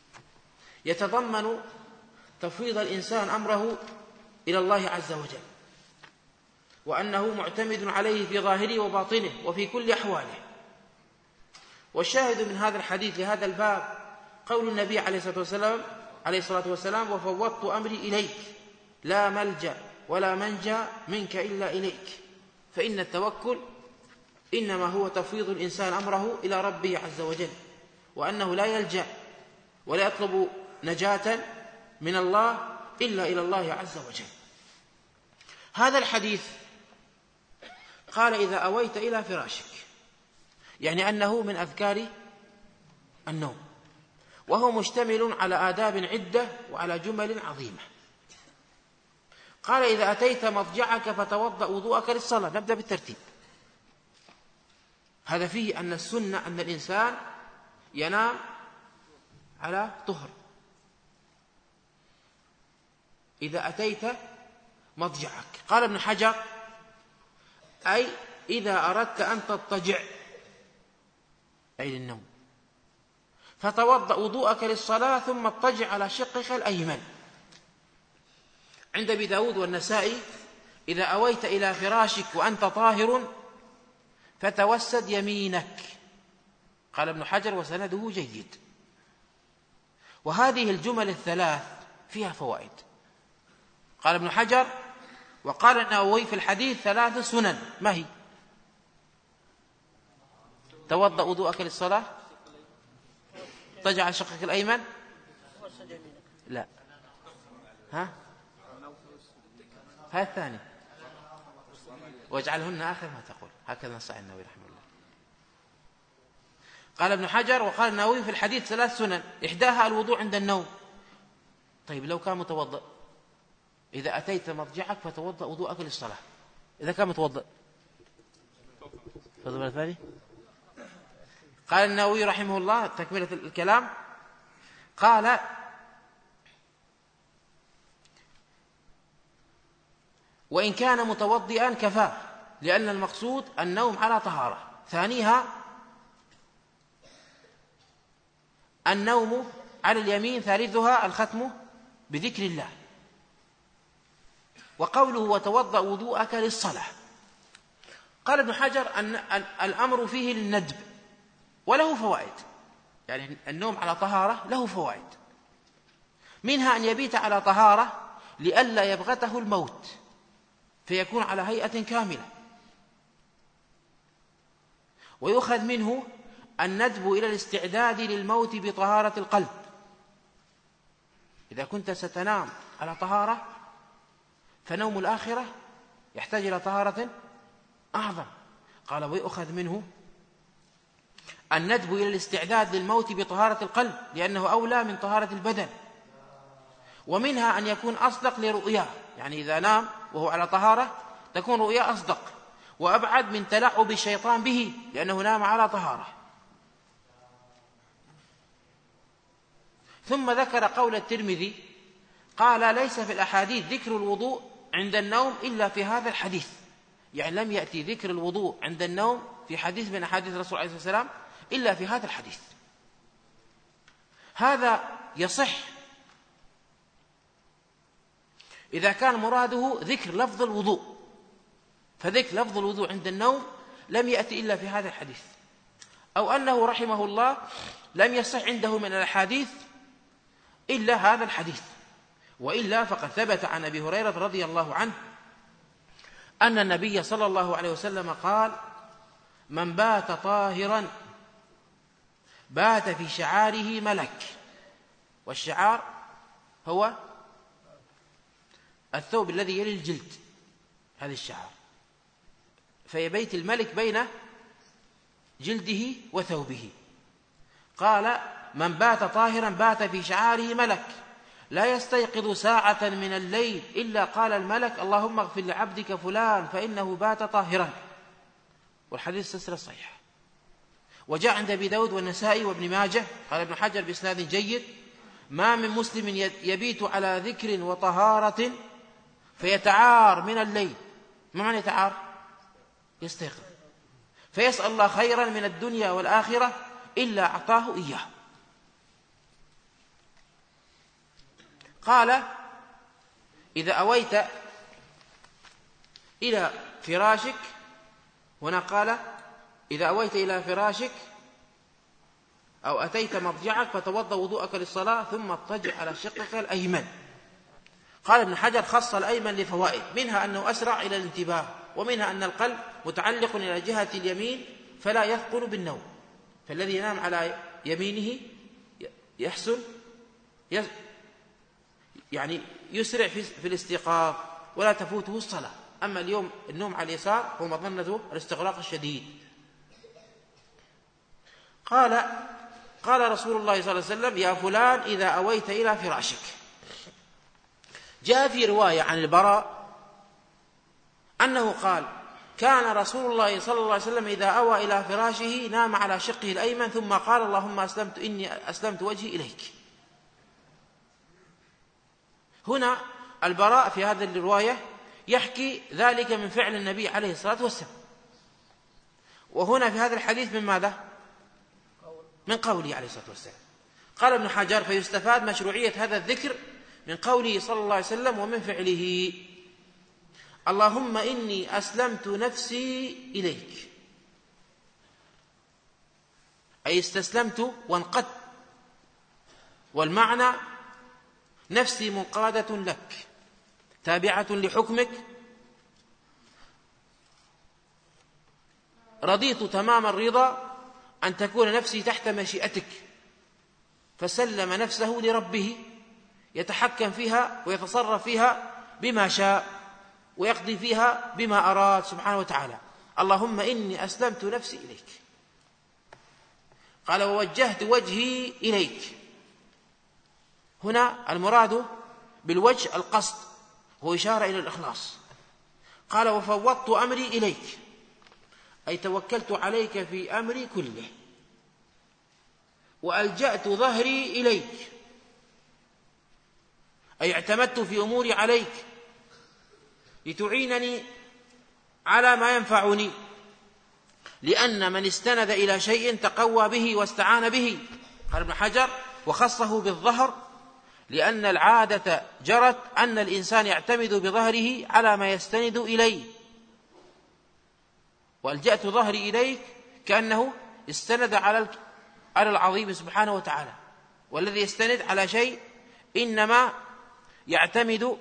يتضمن تفويض الإنسان أمره إلى الله عز وجل، وأنه معتمد عليه في ظاهره وباطنه وفي كل أحواله. والشاهد من هذا الحديث لهذا الباب قول النبي عليه الصلاة والسلام: وفوضت أمري إليك، لا ملجأ ولا منجا منك إلا إليك. فإن التوكل إنما هو تفويض الإنسان أمره إلى ربه عز وجل، وأنه لا يلجأ ولا يطلب نجاة من الله إلا إلى الله عز وجل. هذا الحديث قال: إذا أويت إلى فراشك، يعني أنه من أذكار النوم، وهو مشتمل على آداب عدة وعلى جمل عظيمة. قال: إذا أتيت مضجعك فتوضأ وضوءك للصلاة. نبدأ بالترتيب. هذا فيه أن السنة أن الإنسان ينام على طهر. إذا أتيت مضجعك، قال ابن حجر: أي إذا أردت أن تضطجع، أي للنوم، فتوضأ وضوءك للصلاة ثم اضطجع على شقك الأيمن. عند أبي داود والنسائي: إذا أويت إلى فراشك وأنت طاهر فتوسد يمينك. قال ابن حجر: وسنده جيد. وهذه الجمل الثلاث فيها فوائد. قال ابن حجر: وقال النووي في الحديث 3 سنن. ما هي؟ توضأ وضوءك للصلاة، اضطجع على شقك الأيمن، لا، هذا الثاني، واجعلهن آخر ما تقول. هكذا نص النووي رحمه الله. قال ابن حجر وقال النووي في الحديث 3 سنن إحداها الوضوء عند النوم. طيب لو كان متوضئ، إذا أتيت مضجعك فتوضأ وضوءك للصلاة، إذا كان متوضئ. تفضل الثاني. قال النووي رحمه الله تكملة الكلام، قال وإن كان متوضئا كفاه، لأن المقصود النوم على طهارة. ثانيها النوم على اليمين. ثالثها الختم بذكر الله. وقوله وتوضأ وضوءك للصلاة، قال ابن حجر أن الأمر فيه للندب وله فوائد، يعني النوم على طهارة له فوائد، منها أن يبيت على طهارة لئلا يبغته الموت فيكون على هيئة كاملة. ويؤخذ منه الندب إلى الاستعداد للموت بطهارة القلب. إذا كنت ستنام على طهارة فنوم الآخرة يحتاج إلى طهارة أعظم. قال ويؤخذ منه الندب إلى الاستعداد للموت بطهارة القلب لأنه أولى من طهارة البدن. ومنها أن يكون أصدق لرؤياه، يعني إذا نام وهو على طهارة تكون رؤيا أصدق وأبعد من تلعب الشيطان به لأنه نام على طهارة. ثم ذكر قول الترمذي قال ليس في الأحاديث ذكر الوضوء عند النوم إلا في هذا الحديث، يعني لم يأتي ذكر الوضوء عند النوم في حديث من أحاديث الرسول عليه الصلاة والسلام إلا في هذا الحديث. هذا يصح إذا كان مراده ذكر لفظ الوضوء، فذكر لفظ الوضوء عند النوم لم يأتي إلا في هذا الحديث، أو أنه رحمه الله لم يصح عنده من الأحاديث إلا هذا الحديث. وإلا فقد ثبت عن أبي هريرة رضي الله عنه أن النبي صلى الله عليه وسلم قال من بات طاهرا بات في شعاره ملك. والشعار هو الثوب الذي يلي الجلد، هذا الشعار، فيبيت الملك بين جلده وثوبه. قال من بات طاهرا بات في شعاره ملك لا يستيقظ ساعة من الليل إلا قال الملك اللهم اغفر لعبدك فلان فإنه بات طاهرا. والحديث سلسلة صحيحة. وجاء عند أبي داود والنسائي وابن ماجه قال ابن حجر بإسناد جيد ما من مسلم يبيت على ذكر وطهارة فيتعار من الليل. ما معنى يتعار؟ يستيقظ فيسأل الله خيرا من الدنيا والآخرة إلا أعطاه إياه. قال إذا أويت إلى فراشك، هنا قال إذا أويت إلى فراشك أو أتيت مضجعك فتوضأ وضوءك للصلاة ثم اضطجع على شقك الأيمن. قال ابن حجر خص الأيمن لفوائد، منها أنه أسرع إلى الانتباه، ومنها أن القلب متعلق إلى جهة اليمين فلا يثقل بالنوم، فالذي ينام على يمينه يحسن يعني يسرع في الاستيقاظ ولا تفوته الصلاة. أما اليوم النوم على اليسار هو مظنته الاستغراق الشديد. قال رسول الله صلى الله عليه وسلم يا فلان إذا أويت إلى فراشك. جاء في رواية عن البراء أنه قال كان رسول الله صلى الله عليه وسلم إذا أوى إلى فراشه نام على شقه الأيمن ثم قال اللهم إني أسلمت وجهي إليك. هنا البراء في هذه الرواية يحكي ذلك من فعل النبي عليه الصلاة والسلام، وهنا في هذا الحديث من ماذا؟ من قوله عليه الصلاة والسلام. قال ابن حجر فيستفاد مشروعية هذا الذكر من قوله صلى الله عليه وسلم ومن فعله اللهم إني أسلمت نفسي إليك، أي استسلمت وانقدت، والمعنى نفسي منقادة لك تابعة لحكمك، رضيت تمام الرضا أن تكون نفسي تحت مشيئتك. فسلم نفسه لربه يتحكم فيها ويتصرف فيها بما شاء ويقضي فيها بما أراد سبحانه وتعالى. اللهم إني أسلمت نفسي إليك. قال ووجهت وجهي إليك. هنا المراد بالوجه القصد، هو إشارة إلى الإخلاص. قال وفوضت أمري إليك، أي توكلت عليك في أمري كله، وألجأت ظهري إليك، أي اعتمدت في أموري عليك لتعينني على ما ينفعني، لأن من استند إلى شيء تقوى به واستعان به. قال ابن حجر وخصه بالظهر لأن العادة جرت أن الإنسان يعتمد بظهره على ما يستند إليه، وألجأت ظهري إليك كأنه استند على العظيم سبحانه وتعالى، والذي يستند على شيء إنما يعتمد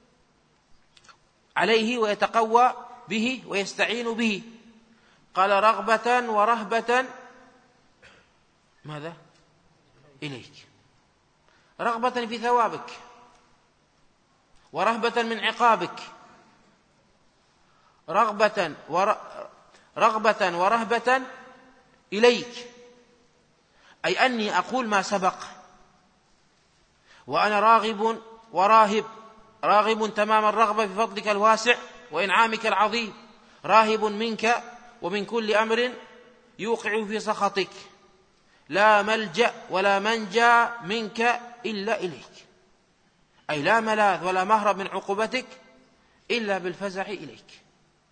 عليه ويتقوى به ويستعين به. قال رغبة ورهبة ماذا؟ إليك، رغبة في ثوابك ورهبة من عقابك، رغبة ورهبة إليك، أي أني أقول ما سبق، وأنا راغب وراهب، راغب تمام الرغبة في فضلك الواسع وإنعامك العظيم، راهب منك ومن كل أمر يوقع في سخطك، لا ملجأ ولا منجى منك إلا إليك، أي لا ملاذ ولا مهرب من عقوبتك إلا بالفزع إليك.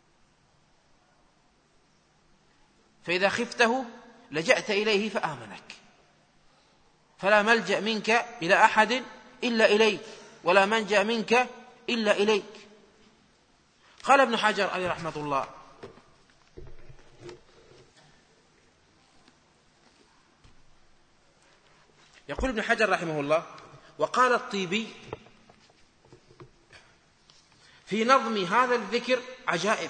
فإذا خفته لجأت إليه فآمنك، فلا ملجأ منك إلى أحد إلا إليك، ولا منجأ منك إلا إليك. قال ابن حجر عليه رحمة الله يقول ابن حجر رحمه الله وقال الطيبي في نظم هذا الذكر عجائب،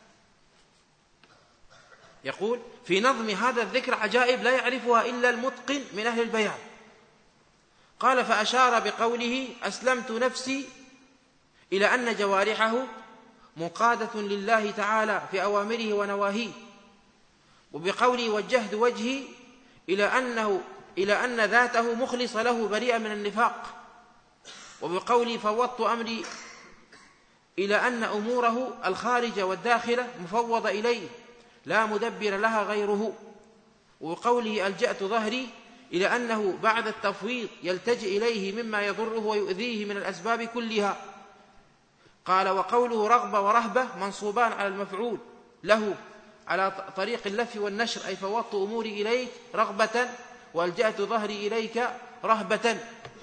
يقول في نظم هذا الذكر عجائب لا يعرفها إلا المتقن من أهل البيان. قال فأشار بقوله أسلمت نفسي إلى أن جوارحه منقادة لله تعالى في أوامره ونواهيه، وبقوله وجهت وجهي إلى أن ذاته مخلص له بريئا من النفاق، وبقوله فوضت أمري إلى أن أموره الخارجة والداخلة مفوضة إليه لا مدبر لها غيره، وبقوله ألجأت ظهري إلى أنه بعد التفويض يلتجئ إليه مما يضره ويؤذيه من الأسباب كلها. قال وقوله رغبة ورهبة منصوبان على المفعول له على طريق اللف والنشر، أي فوضت أموري إليك رغبة وألجأت ظهري إليك رهبة.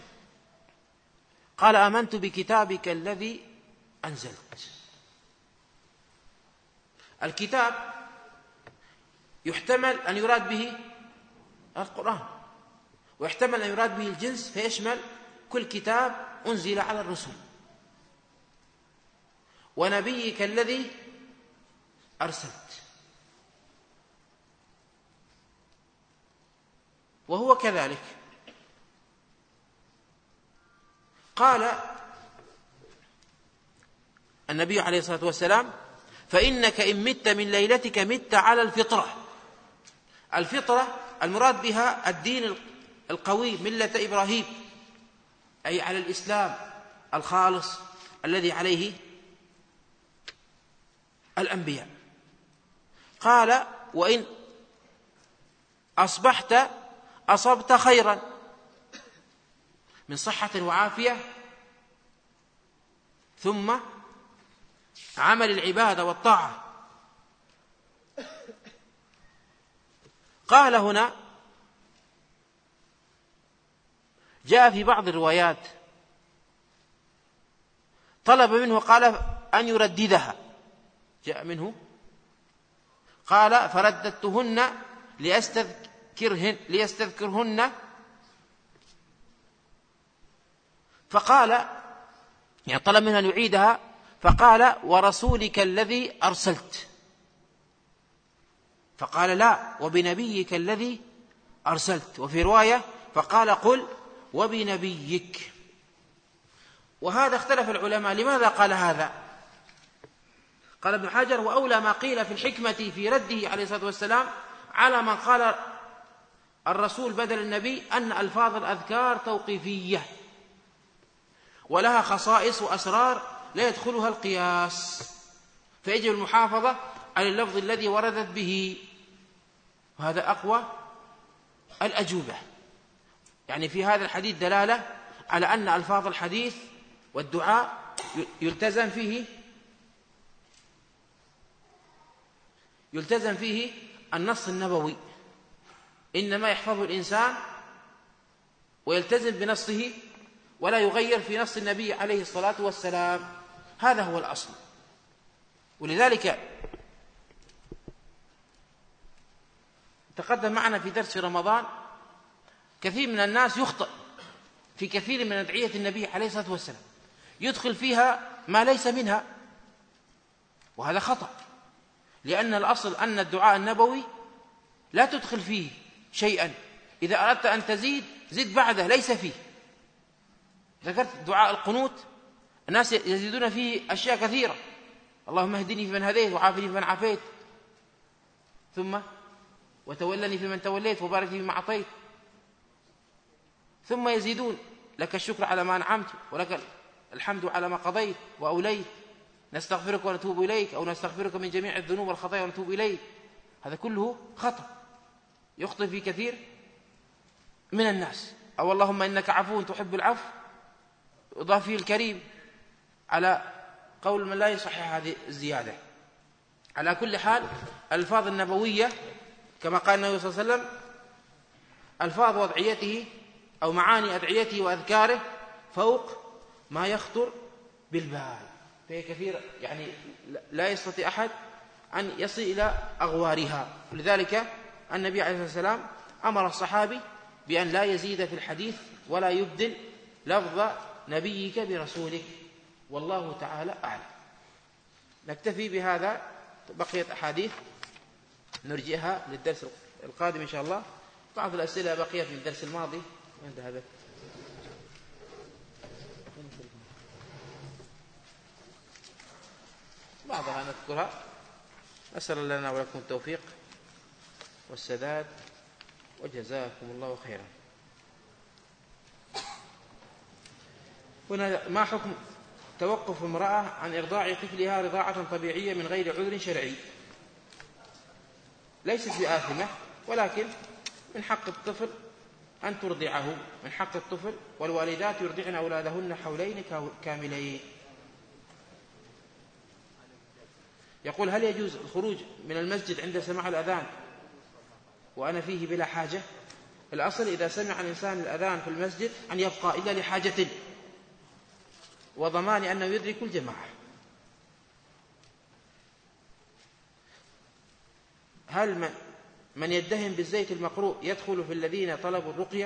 قال آمنت بكتابك الذي أنزلت. الكتاب يحتمل أن يراد به القرآن، ويحتمل أن يراد به الجنس فيشمل كل كتاب أنزل على الرسل. ونبيك الذي أرسلت، وهو كذلك. قال النبي عليه الصلاة والسلام فإنك إن مت من ليلتك مت على الفطرة. الفطرة المراد بها الدين القوي ملة إبراهيم، أي على الإسلام الخالص الذي عليه الأنبياء. قال وإن أصبحت أصبت خيرا من صحة وعافية ثم عمل العبادة والطاعة. قال هنا جاء في بعض الروايات طلب منه قال أن يرددها، جاء منه قال فرددتهن ليستذكرهن، فقال يعني طلب منها أن يعيدها، فقال ورسولك الذي أرسلت، فقال لا وبنبيك الذي أرسلت، وفي رواية فقال قل وبنبيك. وهذا اختلف العلماء لماذا قال هذا. قال ابن حجر وأولى ما قيل في الحكمة في رده عليه الصلاة والسلام على من قال الرسول بدل النبي أن ألفاظ الأذكار توقيفية ولها خصائص وأسرار لا يدخلها القياس، فيجب المحافظة على اللفظ الذي وردت به، وهذا أقوى الأجوبة. يعني في هذا الحديث دلالة على أن ألفاظ الحديث والدعاء يلتزم فيه النص النبوي، إنما يحفظه الإنسان ويلتزم بنصه ولا يغير في نص النبي عليه الصلاة والسلام، هذا هو الأصل. ولذلك تقدم معنا في درس رمضان كثير من الناس يخطئ في كثير من أدعية النبي عليه الصلاة والسلام، يدخل فيها ما ليس منها، وهذا خطأ، لأن الأصل أن الدعاء النبوي لا تدخل فيه شيئا، إذا أردت أن تزيد زد بعده ليس فيه. ذكرت دعاء القنوت، الناس يزيدون فيه أشياء كثيرة، اللهم اهدني فيمن هديت وعافني فيمن عافيت، ثم وتولني فيمن توليت وبارك لي فيما أعطيت، ثم يزيدون لك الشكر على ما أنعمت ولك الحمد على ما قضيت وأوليت، نستغفرك ونتوب إليك، أو نستغفرك من جميع الذنوب والخطايا ونتوب إليك. هذا كله خطأ يخطئ في كثير من الناس. أو اللهم إنك عفو تحب العفو يضاف فيه الكريم، على قول من لا يصحح هذه الزيادة. على كل حال الألفاظ النبوية كما قال النبي صلى الله عليه وسلم ألفاظ أدعيته أو معاني أدعيته وأذكاره فوق ما يخطر بالبال، فهي كثير، يعني لا يستطيع أحد أن يصل إلى أغوارها. ولذلك النبي عليه الصلاة والسلام أمر الصحابي بأن لا يزيد في الحديث ولا يبدل لفظ نبيك برسولك، والله تعالى أعلم. نكتفي بهذا، بقيت أحاديث نرجئها للدرس القادم إن شاء الله. بعض الأسئلة بقيت من الدرس الماضي وين ذهبت؟ بعضها نذكرها. أسأل الله لنا ولكم التوفيق والسداد، وجزاكم الله خيرا. هنا ما حكم توقف امرأة عن إرضاع طفلها رضاعة طبيعية من غير عذر شرعي؟ ليست بآثمة، ولكن من حق الطفل أن ترضعه، من حق الطفل، والوالدات يرضعن أولادهن حولين كاملين. يقول: هل يجوز الخروج من المسجد عند سماع الأذان وأنا فيه بلا حاجة؟ الأصل إذا سمع الإنسان الأذان في المسجد أن يبقى إلا لحاجة وضمان أنه يدرك الجماعة. هل من يدهن بالزيت المقروء يدخل في الذين طلبوا الرقية؟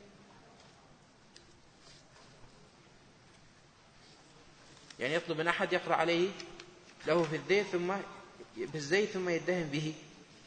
يعني يطلب من أحد يقرأ عليه له في الزيت ثم يدهن به.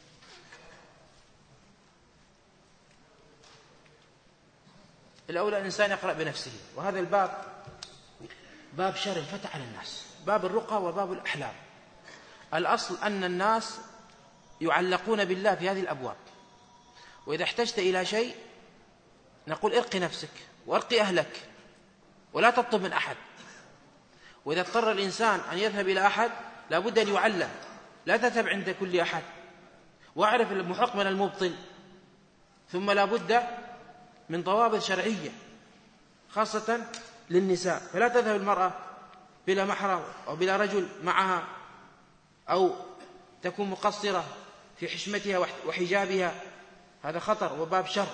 الأولى الإنسان يقرأ بنفسه، وهذا الباب باب شر فتح على الناس، باب الرقى وباب الأحلام. الأصل أن الناس يعلقون بالله في هذه الأبواب، وإذا احتجت إلى شيء نقول ارقي نفسك وارقي أهلك ولا تطلب من أحد. وإذا اضطر الإنسان أن يذهب إلى أحد لابد أن يعلم، لا تذهب عند كل أحد، واعرف المحق من المبطل. ثم لابد من ضوابط شرعية خاصة للنساء، فلا تذهب المرأة بلا محرم أو بلا رجل معها، أو تكون مقصرة في حشمتها وحجابها، هذا خطر وباب شر.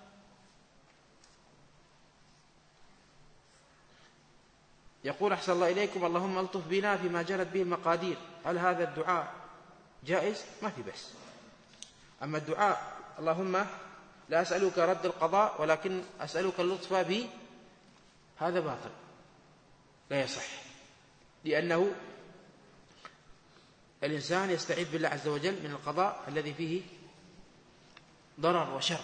يقول: أحسن الله إليكم، اللهم ألطف بنا فيما جرت به المقادير. هل هذا الدعاء جائز؟ ما في بس. أما الدعاء اللهم لا أسألك رد القضاء ولكن أسألك اللطف به، هذا باطل لا يصح، لأنه الإنسان يستعيذ بالله عز وجل من القضاء الذي فيه ضرر وشر.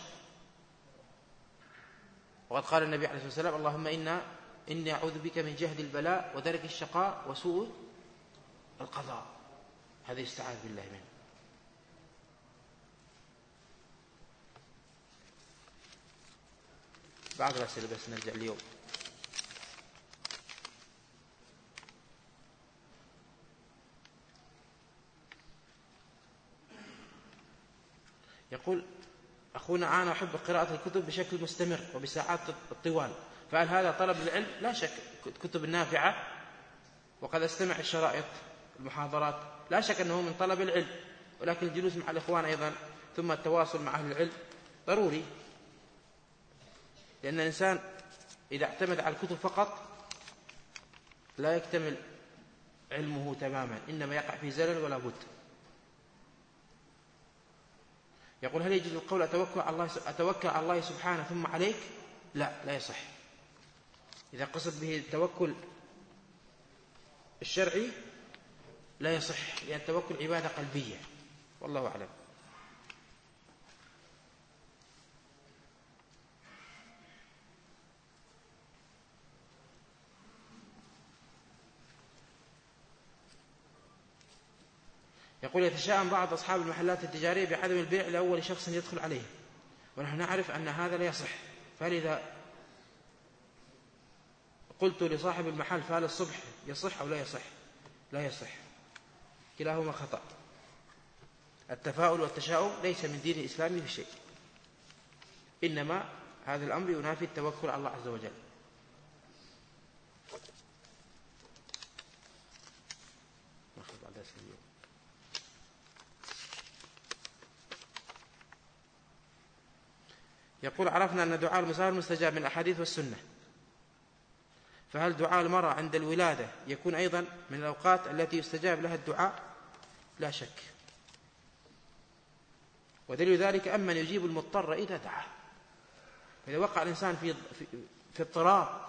وقد قال النبي عليه الصلاة والسلام: اللهم إني أعوذ بك من جهد البلاء ودرك الشقاء وسوء القضاء. هذا يستعاذ بالله منه. بعض الأسئلة بس نرجع اليوم. يقول أخونا: أنا أحب قراءة الكتب بشكل مستمر وبساعات الطوال، فهل هذا طلب للعلم؟ لا شك، كتب النافعة، وقد أستمع الشرائط المحاضرات، لا شك أنه من طلب العلم، ولكن الجلوس مع الإخوان أيضا ثم التواصل مع أهل العلم ضروري، لأن الإنسان إذا اعتمد على الكتب فقط لا يكتمل علمه تماما، إنما يقع في زلل ولا بد. يقول: هل يجوز القول أتوكل على الله سبحانه ثم عليك؟ لا يصح. إذا قصد به التوكل الشرعي لا يصح، لأن التوكل عبادة قلبية، والله أعلم. يقول: يتشاءم بعض أصحاب المحلات التجارية بعدم البيع لأول شخص يدخل عليه، ونحن نعرف أن هذا لا يصح، فهل إذا قلت لصاحب المحل فهل الصبح يصح أو لا يصح؟ لا يصح، كلاهما خطأ. التفاؤل والتشاؤم ليس من دين الإسلام في شيء، إنما هذا الأمر ينافي التوكل على الله عز وجل. يقول: عرفنا أن دعاء المسافر مستجاب من الأحاديث والسنة، فهل دعاء المرأة عند الولادة يكون أيضا من الأوقات التي يستجاب لها الدعاء؟ لا شك، ودليل ذلك أمن يجيب المضطر إذا دعاه. فإذا وقع الإنسان في اضطرار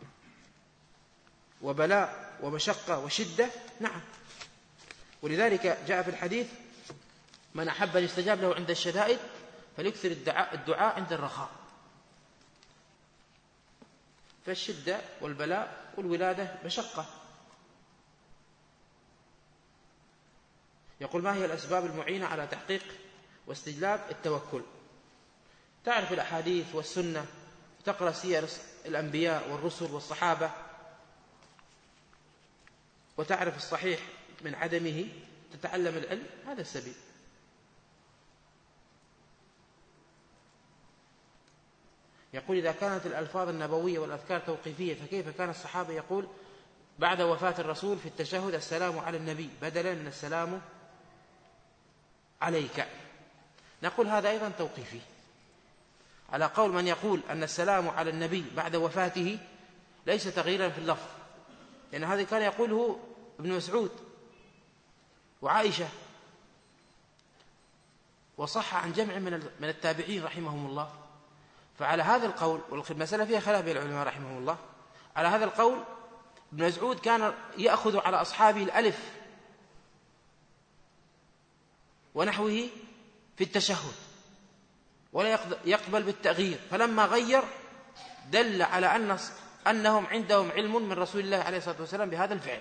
وبلاء ومشقة وشدة، نعم، ولذلك جاء في الحديث: من أحب أن يستجاب له عند الشدائد فليكثر الدعاء عند الرخاء. فالشدة والبلاء والولادة مشقة. يقول: ما هي الأسباب المعينة على تحقيق واستجلاب التوكل؟ تعرف الأحاديث والسنة، تقرأ سير الأنبياء والرسل والصحابة، وتعرف الصحيح من عدمه، تتعلم العلم، هذا السبيل. يقول: إذا كانت الألفاظ النبوية والأذكار توقيفية فكيف كان الصحابة يقول بعد وفاة الرسول في التشهد: السلام على النبي، بدلا من السلام عليك؟ نقول: هذا أيضا توقيفي، على قول من يقول أن السلام على النبي بعد وفاته ليس تغييرا في اللفظ، لأن هذا كان يقوله ابن مسعود وعائشة، وصح عن جمع من التابعين رحمهم الله. فعلى هذا القول، والمسألة فيها خلاف بين العلماء رحمهم الله، على هذا القول ابن مسعود كان يأخذ على أصحابه الألف ونحوه في التشهد ولا يقبل بالتغيير، فلما غير دل على أنهم عندهم علم من رسول الله عليه الصلاة والسلام بهذا الفعل.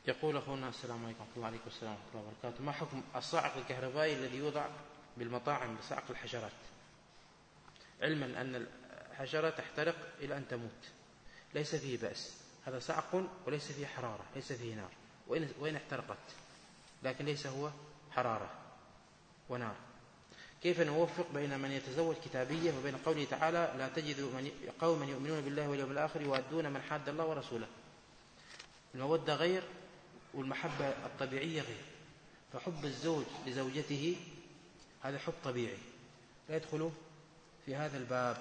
يقول أخونا السلام عليكم ورحمة الله عليكم والسلام ورحمة الله وبركاته، ما حكم الصاعق الكهربائي الذي يوضع بالمطاعم لصعق الحشرات، علما أن الحشرة تحترق إلى أن تموت، ليس فيه بأس، هذا صعق وليس فيه حرارة، ليس فيه نار، وإن احترقت لكن ليس هو حرارة ونار. كيف نوفق بين من يتزوج كتابية وبين قوله تعالى لا تجد قوما يؤمنون بالله واليوم الآخر يوادون من حاد الله ورسوله؟ المودة غير والمحبة الطبيعية غير، فحب الزوج لزوجته هذا حب طبيعي لا يدخل في هذا الباب.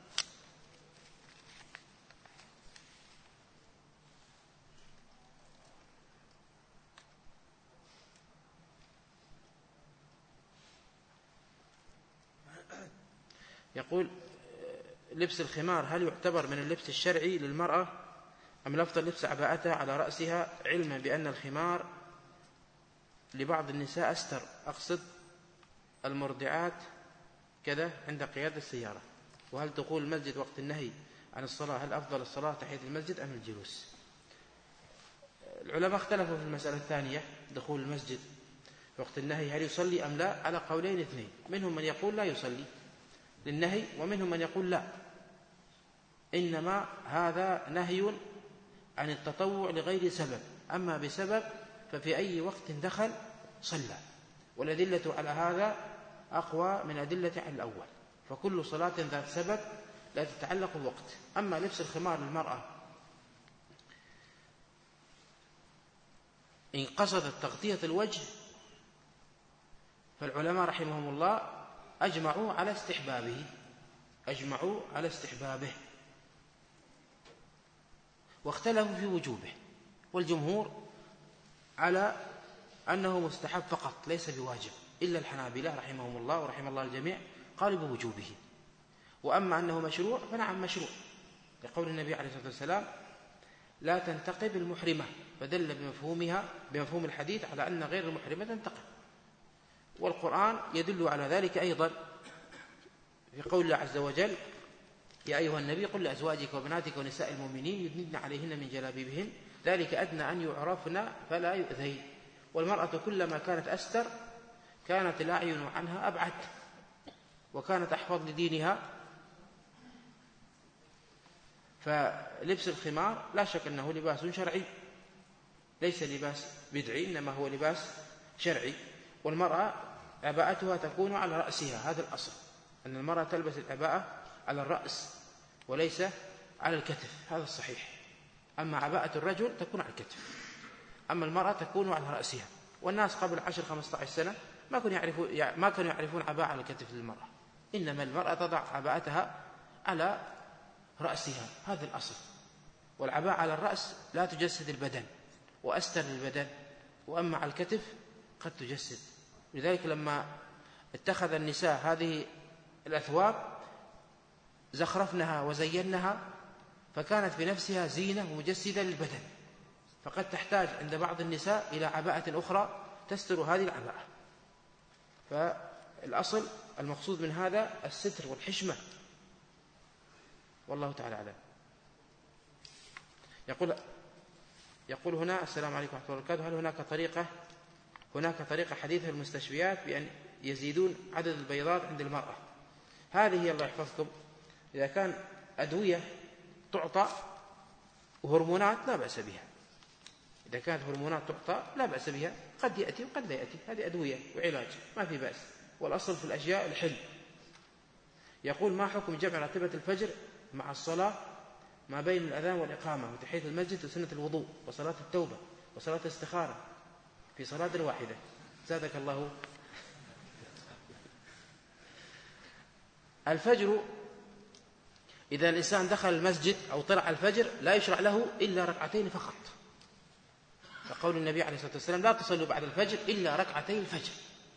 يقول لبس الخمار هل يعتبر من اللبس الشرعي للمرأة أم الأفضل لبس عباءتها على رأسها، علما بأن الخمار لبعض النساء أستر، أقصد المرضعات كذا عند قيادة السيارة؟ وهل دخول المسجد وقت النهي عن الصلاة هل أفضل الصلاة تحية المسجد أم الجلوس؟ العلماء اختلفوا في المسألة الثانية، دخول المسجد وقت النهي هل يصلي أم لا، على قولين اثنين، منهم من يقول لا يصلي للنهي ومنهم من يقول لا، إنما هذا نهي عن التطوع لغير سبب، أما بسبب ففي أي وقت دخل صلى، والأدلة على هذا أقوى من أدلة على الأول، فكل صلاة ذات سبب لا تتعلق الوقت. أما لبس الخمار للمرأة إن قصدت تغطية الوجه فالعلماء رحمهم الله أجمعوا على استحبابه واختلفوا في وجوبه، والجمهور على أنه مستحب فقط ليس بواجب، إلا الحنابلة رحمهم الله ورحم الله الجميع قالوا بوجوبه. وأما أنه مشروع فنعم مشروع، لقول النبي عليه الصلاة والسلام لا تنتقب المحرمة، فدل بمفهوم الحديث على أن غير المحرمة تنتقب، والقرآن يدل على ذلك أيضا في قول الله عز وجل يا أيها النبي قل لأزواجك وبناتك ونساء المؤمنين يدنين عليهن من جلابيبهن ذلك أدنى أن يعرفن فلا يؤذين. والمرأة كلما كانت أستر كانت الأعين عنها أبعد وكانت أحفظ لدينها. فلبس الخمار لا شك أنه لباس شرعي ليس لباس بدعي، إنما هو لباس شرعي. والمرأة عباءتها تكون على رأسها، هذا الأصل، أن المرأة تلبس العباءة على الرأس وليس على الكتف، هذا الصحيح. أما عباءة الرجل تكون على الكتف، أما المرأة تكون على رأسها. والناس قبل 10-15 سنة ما كانوا يعرفون عباءة على الكتف للمرأة، إنما المرأة تضع عباءتها على رأسها، هذا الأصل. والعباءة على الرأس لا تجسد البدن وأستر للبدن، وأما على الكتف قد تجسد. لذلك لما اتخذ النساء هذه الأثواب زخرفنها وزينها فكانت بنفسها زينة ومجسدة للبدن، فقد تحتاج عند بعض النساء إلى عباءة أخرى تستر هذه العباءة. فالأصل المقصود من هذا الستر والحشمة، والله تعالى أعلم. يقول هنا السلام عليكم ورحمة الله وبركاته، هل هناك طريقة حديثة في المستشفيات بأن يزيدون عدد البيضات عند المرأة؟ هذه هي الله يحفظكم، إذا كان أدوية تعطى وهرمونات لا بأس بها، إذا كانت هرمونات تعطى لا بأس بها، قد يأتي وقد لا يأتي، هذه أدوية وعلاج ما في بأس، والأصل في الأشياء الحل. يقول ما حكم جمع راتبة الفجر مع الصلاة ما بين الأذان والإقامة وتحية المسجد وسنة الوضوء وصلاة التوبة وصلاة الاستخارة في صلاة واحدة؟ زادك الله. الفجر إذا الإنسان دخل المسجد أو طلع الفجر لا يشرع له إلا ركعتين فقط، فقول النبي عليه الصلاة والسلام لا تصلوا بعد الفجر إلا ركعتي الفجر.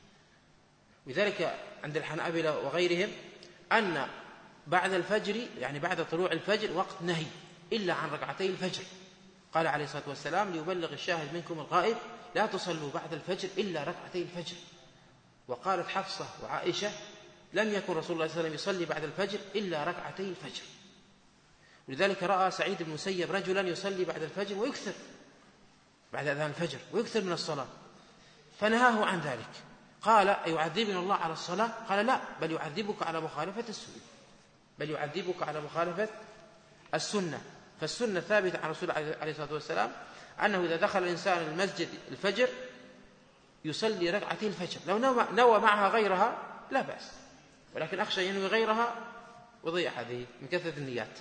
وذلك عند الحنابلة وغيرهم أن بعد الفجر يعني بعد طلوع الفجر وقت نهي إلا عن ركعتي الفجر. قال عليه الصلاة والسلام ليبلغ الشاهد منكم الغائب لا تصلوا بعد الفجر إلا ركعتي الفجر. وقالت حفصة وعائشة لم يكن رسول الله صلى الله عليه وسلم يصلي بعد الفجر إلا ركعتي الفجر. ولذلك رأى سعيد بن المسيب رجلا يصلي بعد الفجر ويكثر، بعد أذان الفجر ويكثر من الصلاة، فنهاه عن ذلك. قال: أيعذبنا الله على الصلاة؟ قال: لا، بل يعذبك على مخالفة السنة، بل يعذبك على مخالفة السنة. فالسنة ثابتة عن رسول الله عليه الصلاة والسلام أنه إذا دخل الإنسان المسجد الفجر يصلي ركعتي الفجر، لو نوى معها غيرها لا بأس، ولكن أخشى ينوي غيرها وضيع هذه من كثرة النيات.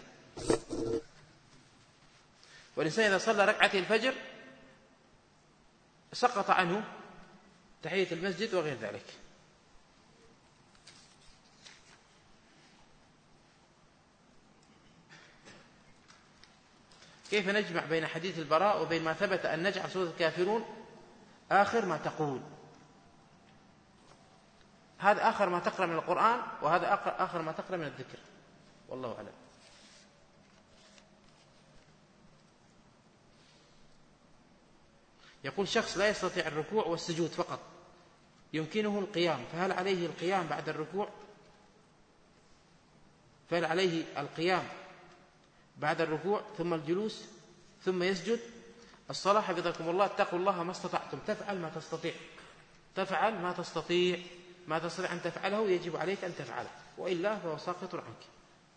والإنسان إذا صلى ركعتي الفجر سقط عنه تحية المسجد وغير ذلك. كيف نجمع بين حديث البراء وبين ما ثبت أن نجعل سورة الكافرون آخر ما تقول؟ هذا آخر ما تقرأ من القرآن، وهذا آخر ما تقرأ من الذكر، والله أعلم. يقول: شخص لا يستطيع الركوع والسجود فقط، يمكنه القيام، فهل عليه القيام بعد الركوع؟ فهل عليه القيام بعد الركوع ثم الجلوس ثم يسجد؟ الصلاة حفظكم الله: اتقوا الله ما استطعتم، تفعل ما تستطيع، تفعل ما تستطيع، ما تستطيع أن تفعله يجب عليك أن تفعله، وإلا فهو ساقط عنك.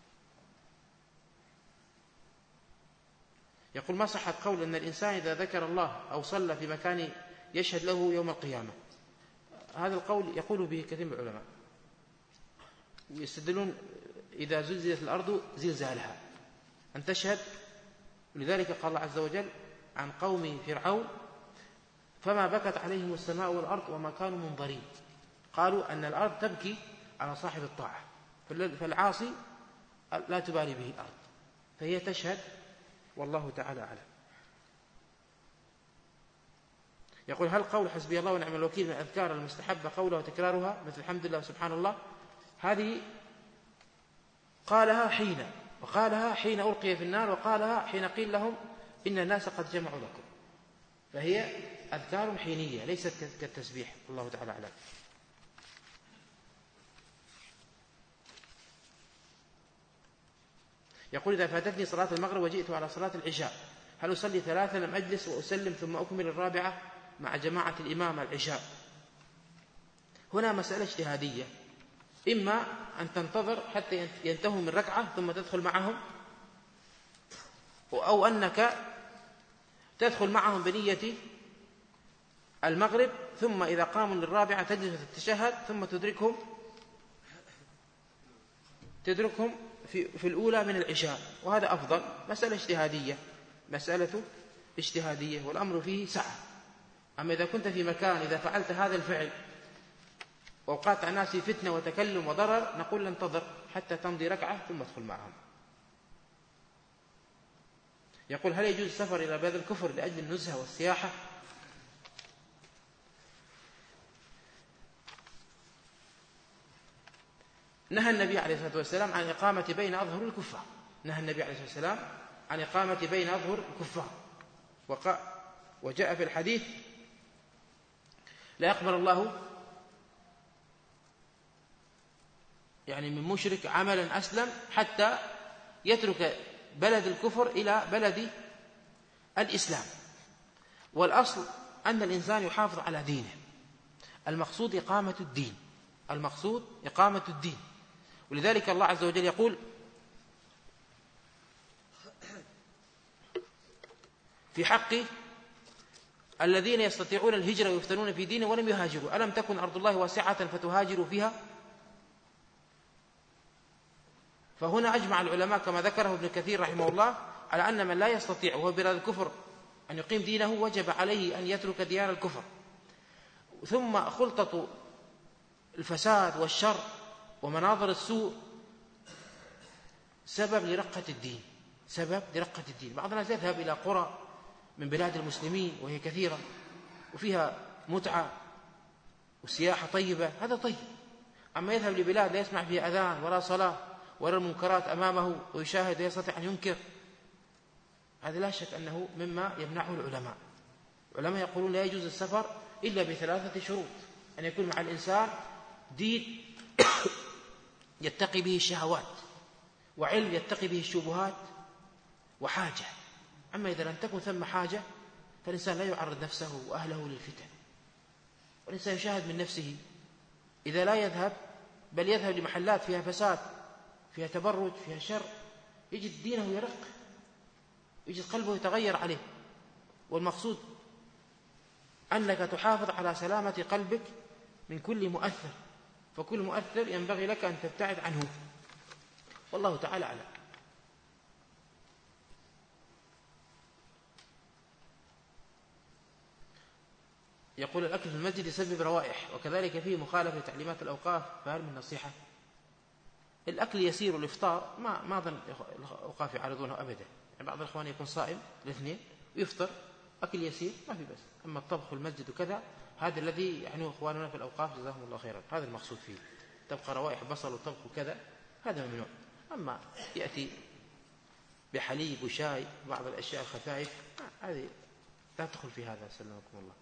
يقول: ما صحة قول أن الإنسان إذا ذكر الله أو صلى في مكان يشهد له يوم القيامة؟ هذا القول يقول به كثير من العلماء، يستدلون إذا زلزلت الأرض زلزالها أن تشهد. لذلك قال الله عز وجل عن قوم فرعون: فما بكت عليهم السماء والأرض وما كانوا منظرين. قالوا أن الأرض تبكي على صاحب الطاعة، فالعاصي لا تبالي به الأرض، فهي تشهد، والله تعالى أعلم. يقول: هل قول حسبي الله ونعم الوكيل من الأذكار المستحبة قولها وتكرارها مثل الحمد لله وسبحان الله؟ هذه قالها حين، وقالها حين ألقي في النار، وقالها حين قيل لهم إن الناس قد جمعوا لكم، فهي أذكار حينية ليست كالتسبيح، الله تعالى أعلم. يقول: إذا فاتتني صلاة المغرب وجئت على صلاة العشاء هل أصلي ثلاثة لم أجلس وأسلم ثم أكمل الرابعة مع جماعة الإمام العشاء؟ هنا مسألة اجتهادية، إما أن تنتظر حتى ينتهوا من ركعة ثم تدخل معهم، أو أنك تدخل معهم بنية المغرب ثم إذا قاموا للرابعة تجلس التشهد ثم تدركهم في الأولى من العشاء، وهذا أفضل. مسألة اجتهادية والأمر فيه سعة. أما إذا كنت في مكان إذا فعلت هذا الفعل وأوقات الناس في فتنة وتكلم وضرر، نقول انتظر حتى تمضي ركعة ثم ادخل معهم. يقول: هل يجوز السفر إلى بلاد الكفر لأجل النزهة والسياحة؟ نهى النبي عليه الصلاة والسلام عن إقامة بين أظهر الكفار، نهى النبي عليه الصلاة والسلام عن إقامة بين أظهر الكفار، وجاء في الحديث: لا يقبل الله يعني من مشرك عملا أسلم حتى يترك بلد الكفر إلى بلد الإسلام. والأصل أن الإنسان يحافظ على دينه، المقصود إقامة الدين، المقصود إقامة الدين. ولذلك الله عز وجل يقول في حق الذين يستطيعون الهجرة ويفتنون في دينه ولم يهاجروا: ألم تكن أرض الله واسعة فتهاجروا فيها؟ فهنا أجمع العلماء كما ذكره ابن كثير رحمه الله على أن من لا يستطيع وهو بلاد الكفر أن يقيم دينه وجب عليه أن يترك ديار الكفر. ثم خلطة الفساد والشر ومناظر السوء سبب لرقة الدين، بعض الناس يذهب إلى قرى من بلاد المسلمين وهي كثيرة وفيها متعة وسياحة طيبة، هذا طيب. أما يذهب لبلاد لا يسمع فيها أذان ولا صلاة ولا المنكرات أمامه ويشاهد ويستطيع أن ينكر، هذا لا شك أنه مما يمنعه العلماء. العلماء يقولون لا يجوز السفر إلا ب3 شروط: أن يكون مع الإنسان دين يتقي به الشهوات، وعلم يتقي به الشبهات، وحاجة. أما إذا لم تكن ثم حاجة فالإنسان لا يعرض نفسه وأهله للفتن. والإنسان يشاهد من نفسه إذا لا يذهب، بل يذهب لمحلات فيها فساد، فيها تبرج، فيها شر، يجد دينه يرق، يجد قلبه يتغير عليه. والمقصود أنك تحافظ على سلامة قلبك من كل مؤثر، فكل مؤثر ينبغي لك أن تبتعد عنه، والله تعالى أعلم. يقول الأكل في المسجد يسبب روائح، وكذلك فيه مخالفة تعليمات الأوقاف، فهل من نصيحة؟ الأكل يسير والإفطار ما أظن الأوقاف يعرضونه أبدا. يعني بعض الإخوان يكون صائم الاثنين ويفطر، أكل يسير ما في بس. أما الطبخ والمسجد وكذا هذا الذي يعنيه إخواننا في الأوقاف جزاهم الله خيرا، هذا المقصود فيه. تبقى روائح بصل وطبخ وكذا هذا ممنوع. أما يأتي بحليب وشاي بعض الأشياء الخفائف هذه لا تدخل في هذا، سلمكم الله.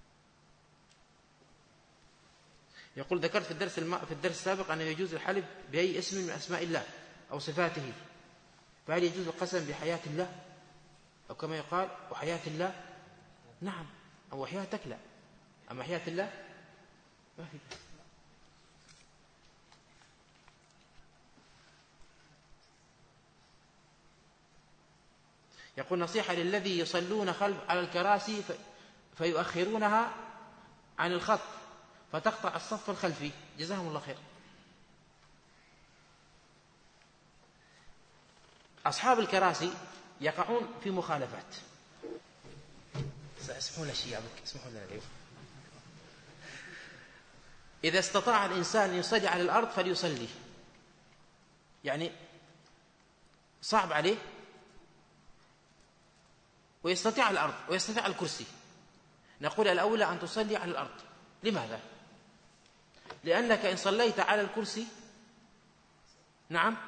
يقول ذكرت في الدرس السابق أنه يجوز الحلف بأي اسم من أسماء الله أو صفاته، فهل يجوز القسم بحياة الله، أو كما يقال وحياة الله؟ نعم، أو حياتك لا، أما حياة الله ما في. يقول نصيحة للذي يصلون خلف على الكراسي فيؤخرونها عن الخط فتقطع الصف الخلفي، جزاهم الله خير. أصحاب الكراسي يقعون في مخالفات. اسمحوا لنا شيء، اسمحوا لنا اليوم. إذا استطاع الإنسان أن يصلي على الأرض فليصلي، يعني صعب عليه ويستطيع على الأرض ويستطيع على الكرسي، نقول الأولى أن تصلي على الأرض. لماذا؟ لأنك إن صليت على الكرسي نعم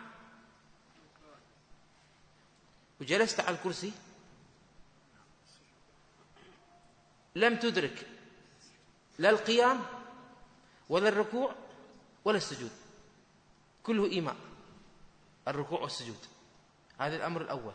وجلست على الكرسي لم تدرك لا القيام ولا الركوع ولا السجود، كله إيماء الركوع والسجود، هذا الأمر الأول.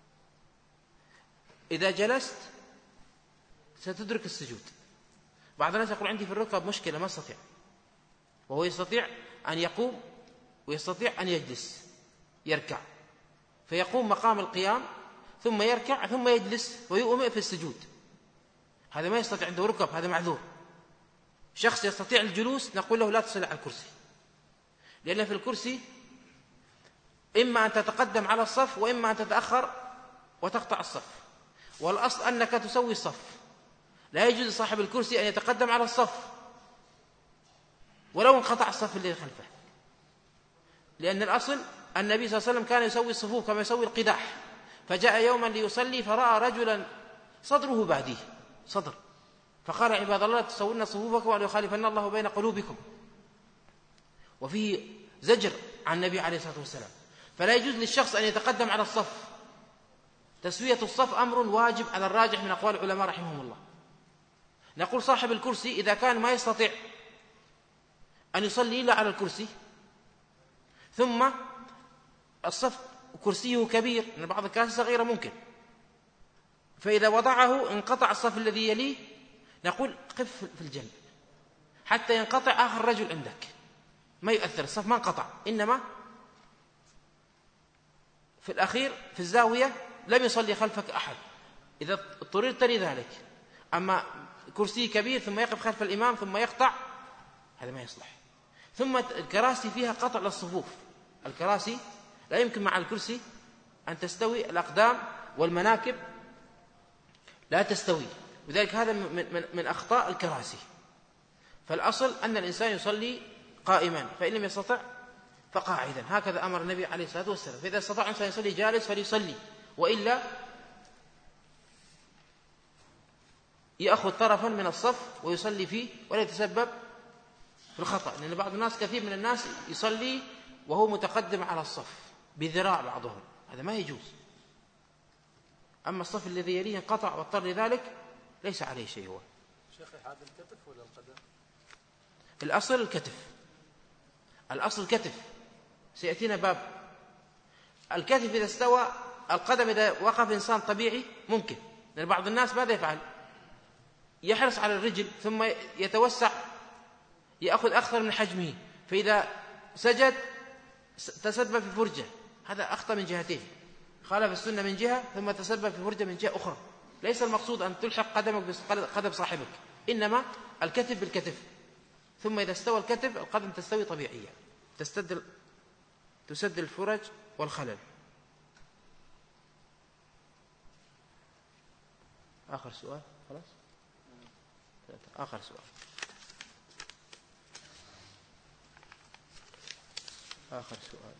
إذا جلست ستدرك السجود. بعض الناس يقول عندي في الركب مشكلة ما استطيع، وهو يستطيع أن يقوم ويستطيع أن يجلس يركع، فيقوم مقام القيام ثم يركع ثم يجلس ويؤمئ في السجود. هذا ما يستطيع، عنده ركب، هذا معذور. شخص يستطيع الجلوس نقول له لا تصلي على الكرسي، لأن في الكرسي إما أن تتقدم على الصف وإما أن تتأخر وتقطع الصف، والأصل أنك تسوي الصف. لا يجوز لصاحب الكرسي أن يتقدم على الصف ولو انقطع الصف الذي خلفه، لأن الأصل النبي صلى الله عليه وسلم كان يسوي الصفوف كما يسوي القداح، فجاء يوما ليصلي فرأى رجلا صدره باديه صدر، فقال عباد الله تسوون صفوفكم ولا يخالفن الله بين قلوبكم، وفيه زجر عن النبي عليه الصلاة والسلام. فلا يجوز للشخص أن يتقدم على الصف. تسوية الصف أمر واجب على الراجح من أقوال العلماء رحمهم الله. نقول صاحب الكرسي إذا كان ما يستطيع أن يصلي إلا على الكرسي، ثم الصف كرسيه كبير، لأن بعض الكراسي صغيرة ممكن، فإذا وضعه انقطع الصف الذي يليه، نقول قف في الجنب حتى ينقطع آخر رجل عندك، ما يؤثر، الصف ما انقطع، إنما في الأخير في الزاوية لم يصلي خلفك أحد إذا اضطررت لذلك. أما كرسي كبير ثم يقف خلف الإمام ثم يقطع، هذا ما يصلح. ثم الكراسي فيها قطع للصفوف، الكراسي لا يمكن مع الكرسي أن تستوي، الأقدام والمناكب لا تستوي، وذلك هذا من أخطاء الكراسي. فالأصل أن الإنسان يصلي قائما، فإن لم يستطع فقاعدا، هكذا أمر النبي عليه الصلاة والسلام. فإذا استطاع الإنسان يصلي جالس فليصلي، وإلا يأخذ طرفا من الصف ويصلي فيه ولا يتسبب في الخطأ، لأن بعض الناس كثير من الناس يصلي وهو متقدم على الصف بذراع بعضهم، هذا ما يجوز. أما الصف الذي يليه انقطع واضطر لذلك ليس عليه شيء. هو
شيخ هذا الكتف ولا القدم؟
الأصل الكتف، الأصل الكتف، سيأتينا باب الكتف إذا استوى. القدم إذا وقف إنسان طبيعي ممكن، لأن بعض الناس ماذا يفعل؟ يحرص على الرجل ثم يتوسع، يأخذ أكثر من حجمه، فإذا سجد تسبب في فرجة. هذا أخطأ من جهتين، خالف السنة من جهة ثم تسبب في فرجة من جهة أخرى. ليس المقصود أن تلحق قدمك بقدم صاحبك، إنما الكتف بالكتف، ثم إذا استوى الكتف القدم تستوي طبيعية، تسد الفرج والخلل. آخر سؤال، خلاص آخر سؤال، آخر سؤال.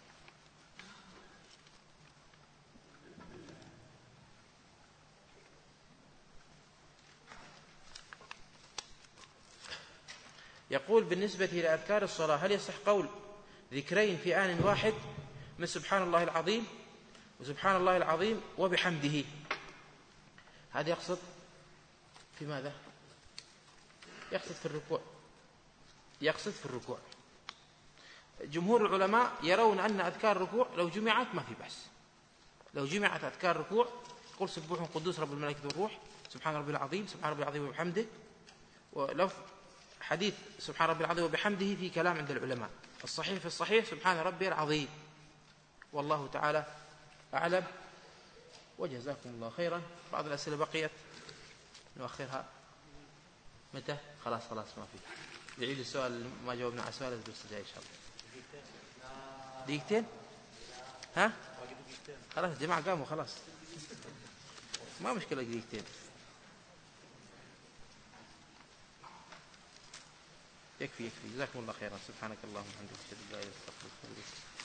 يقول بالنسبة لأذكار الصلاة هل يصح قول ذكرين في آن واحد من سبحان الله العظيم وسبحان الله العظيم وبحمده؟ هذا يقصد في ماذا؟ يقصد في الركوع، يقصد في الركوع. جمهور العلماء يرون أن أذكار الركوع لو جمعت ما في بأس، لو جمعت أذكار الركوع قل سبوح قدوس رب الملائكة والروح، سبحان ربي العظيم، سبحان ربي العظيم وبحمده. ولو حديث سبحان ربي العظيم وبحمده في كلام عند العلماء، الصحيح في الصحيح سبحان ربي العظيم. والله تعالى أعلم، وجزاكم الله خيرا. بعض الأسئلة بقيت نؤخرها متى؟ خلاص ما في، يعيد السؤال ما جاوبنا على سؤال الدرس الجاي إن شاء الله. دقيقتين؟ ها؟ خلاص جماعة قاموا خلاص، ما مشكلة دقيقتين. يكفي. جزاكم الله خيرا. سبحانك اللهم وبحمدك، أشهد أن لا إله إلا أنت، أستغفرك وأتوب إليك.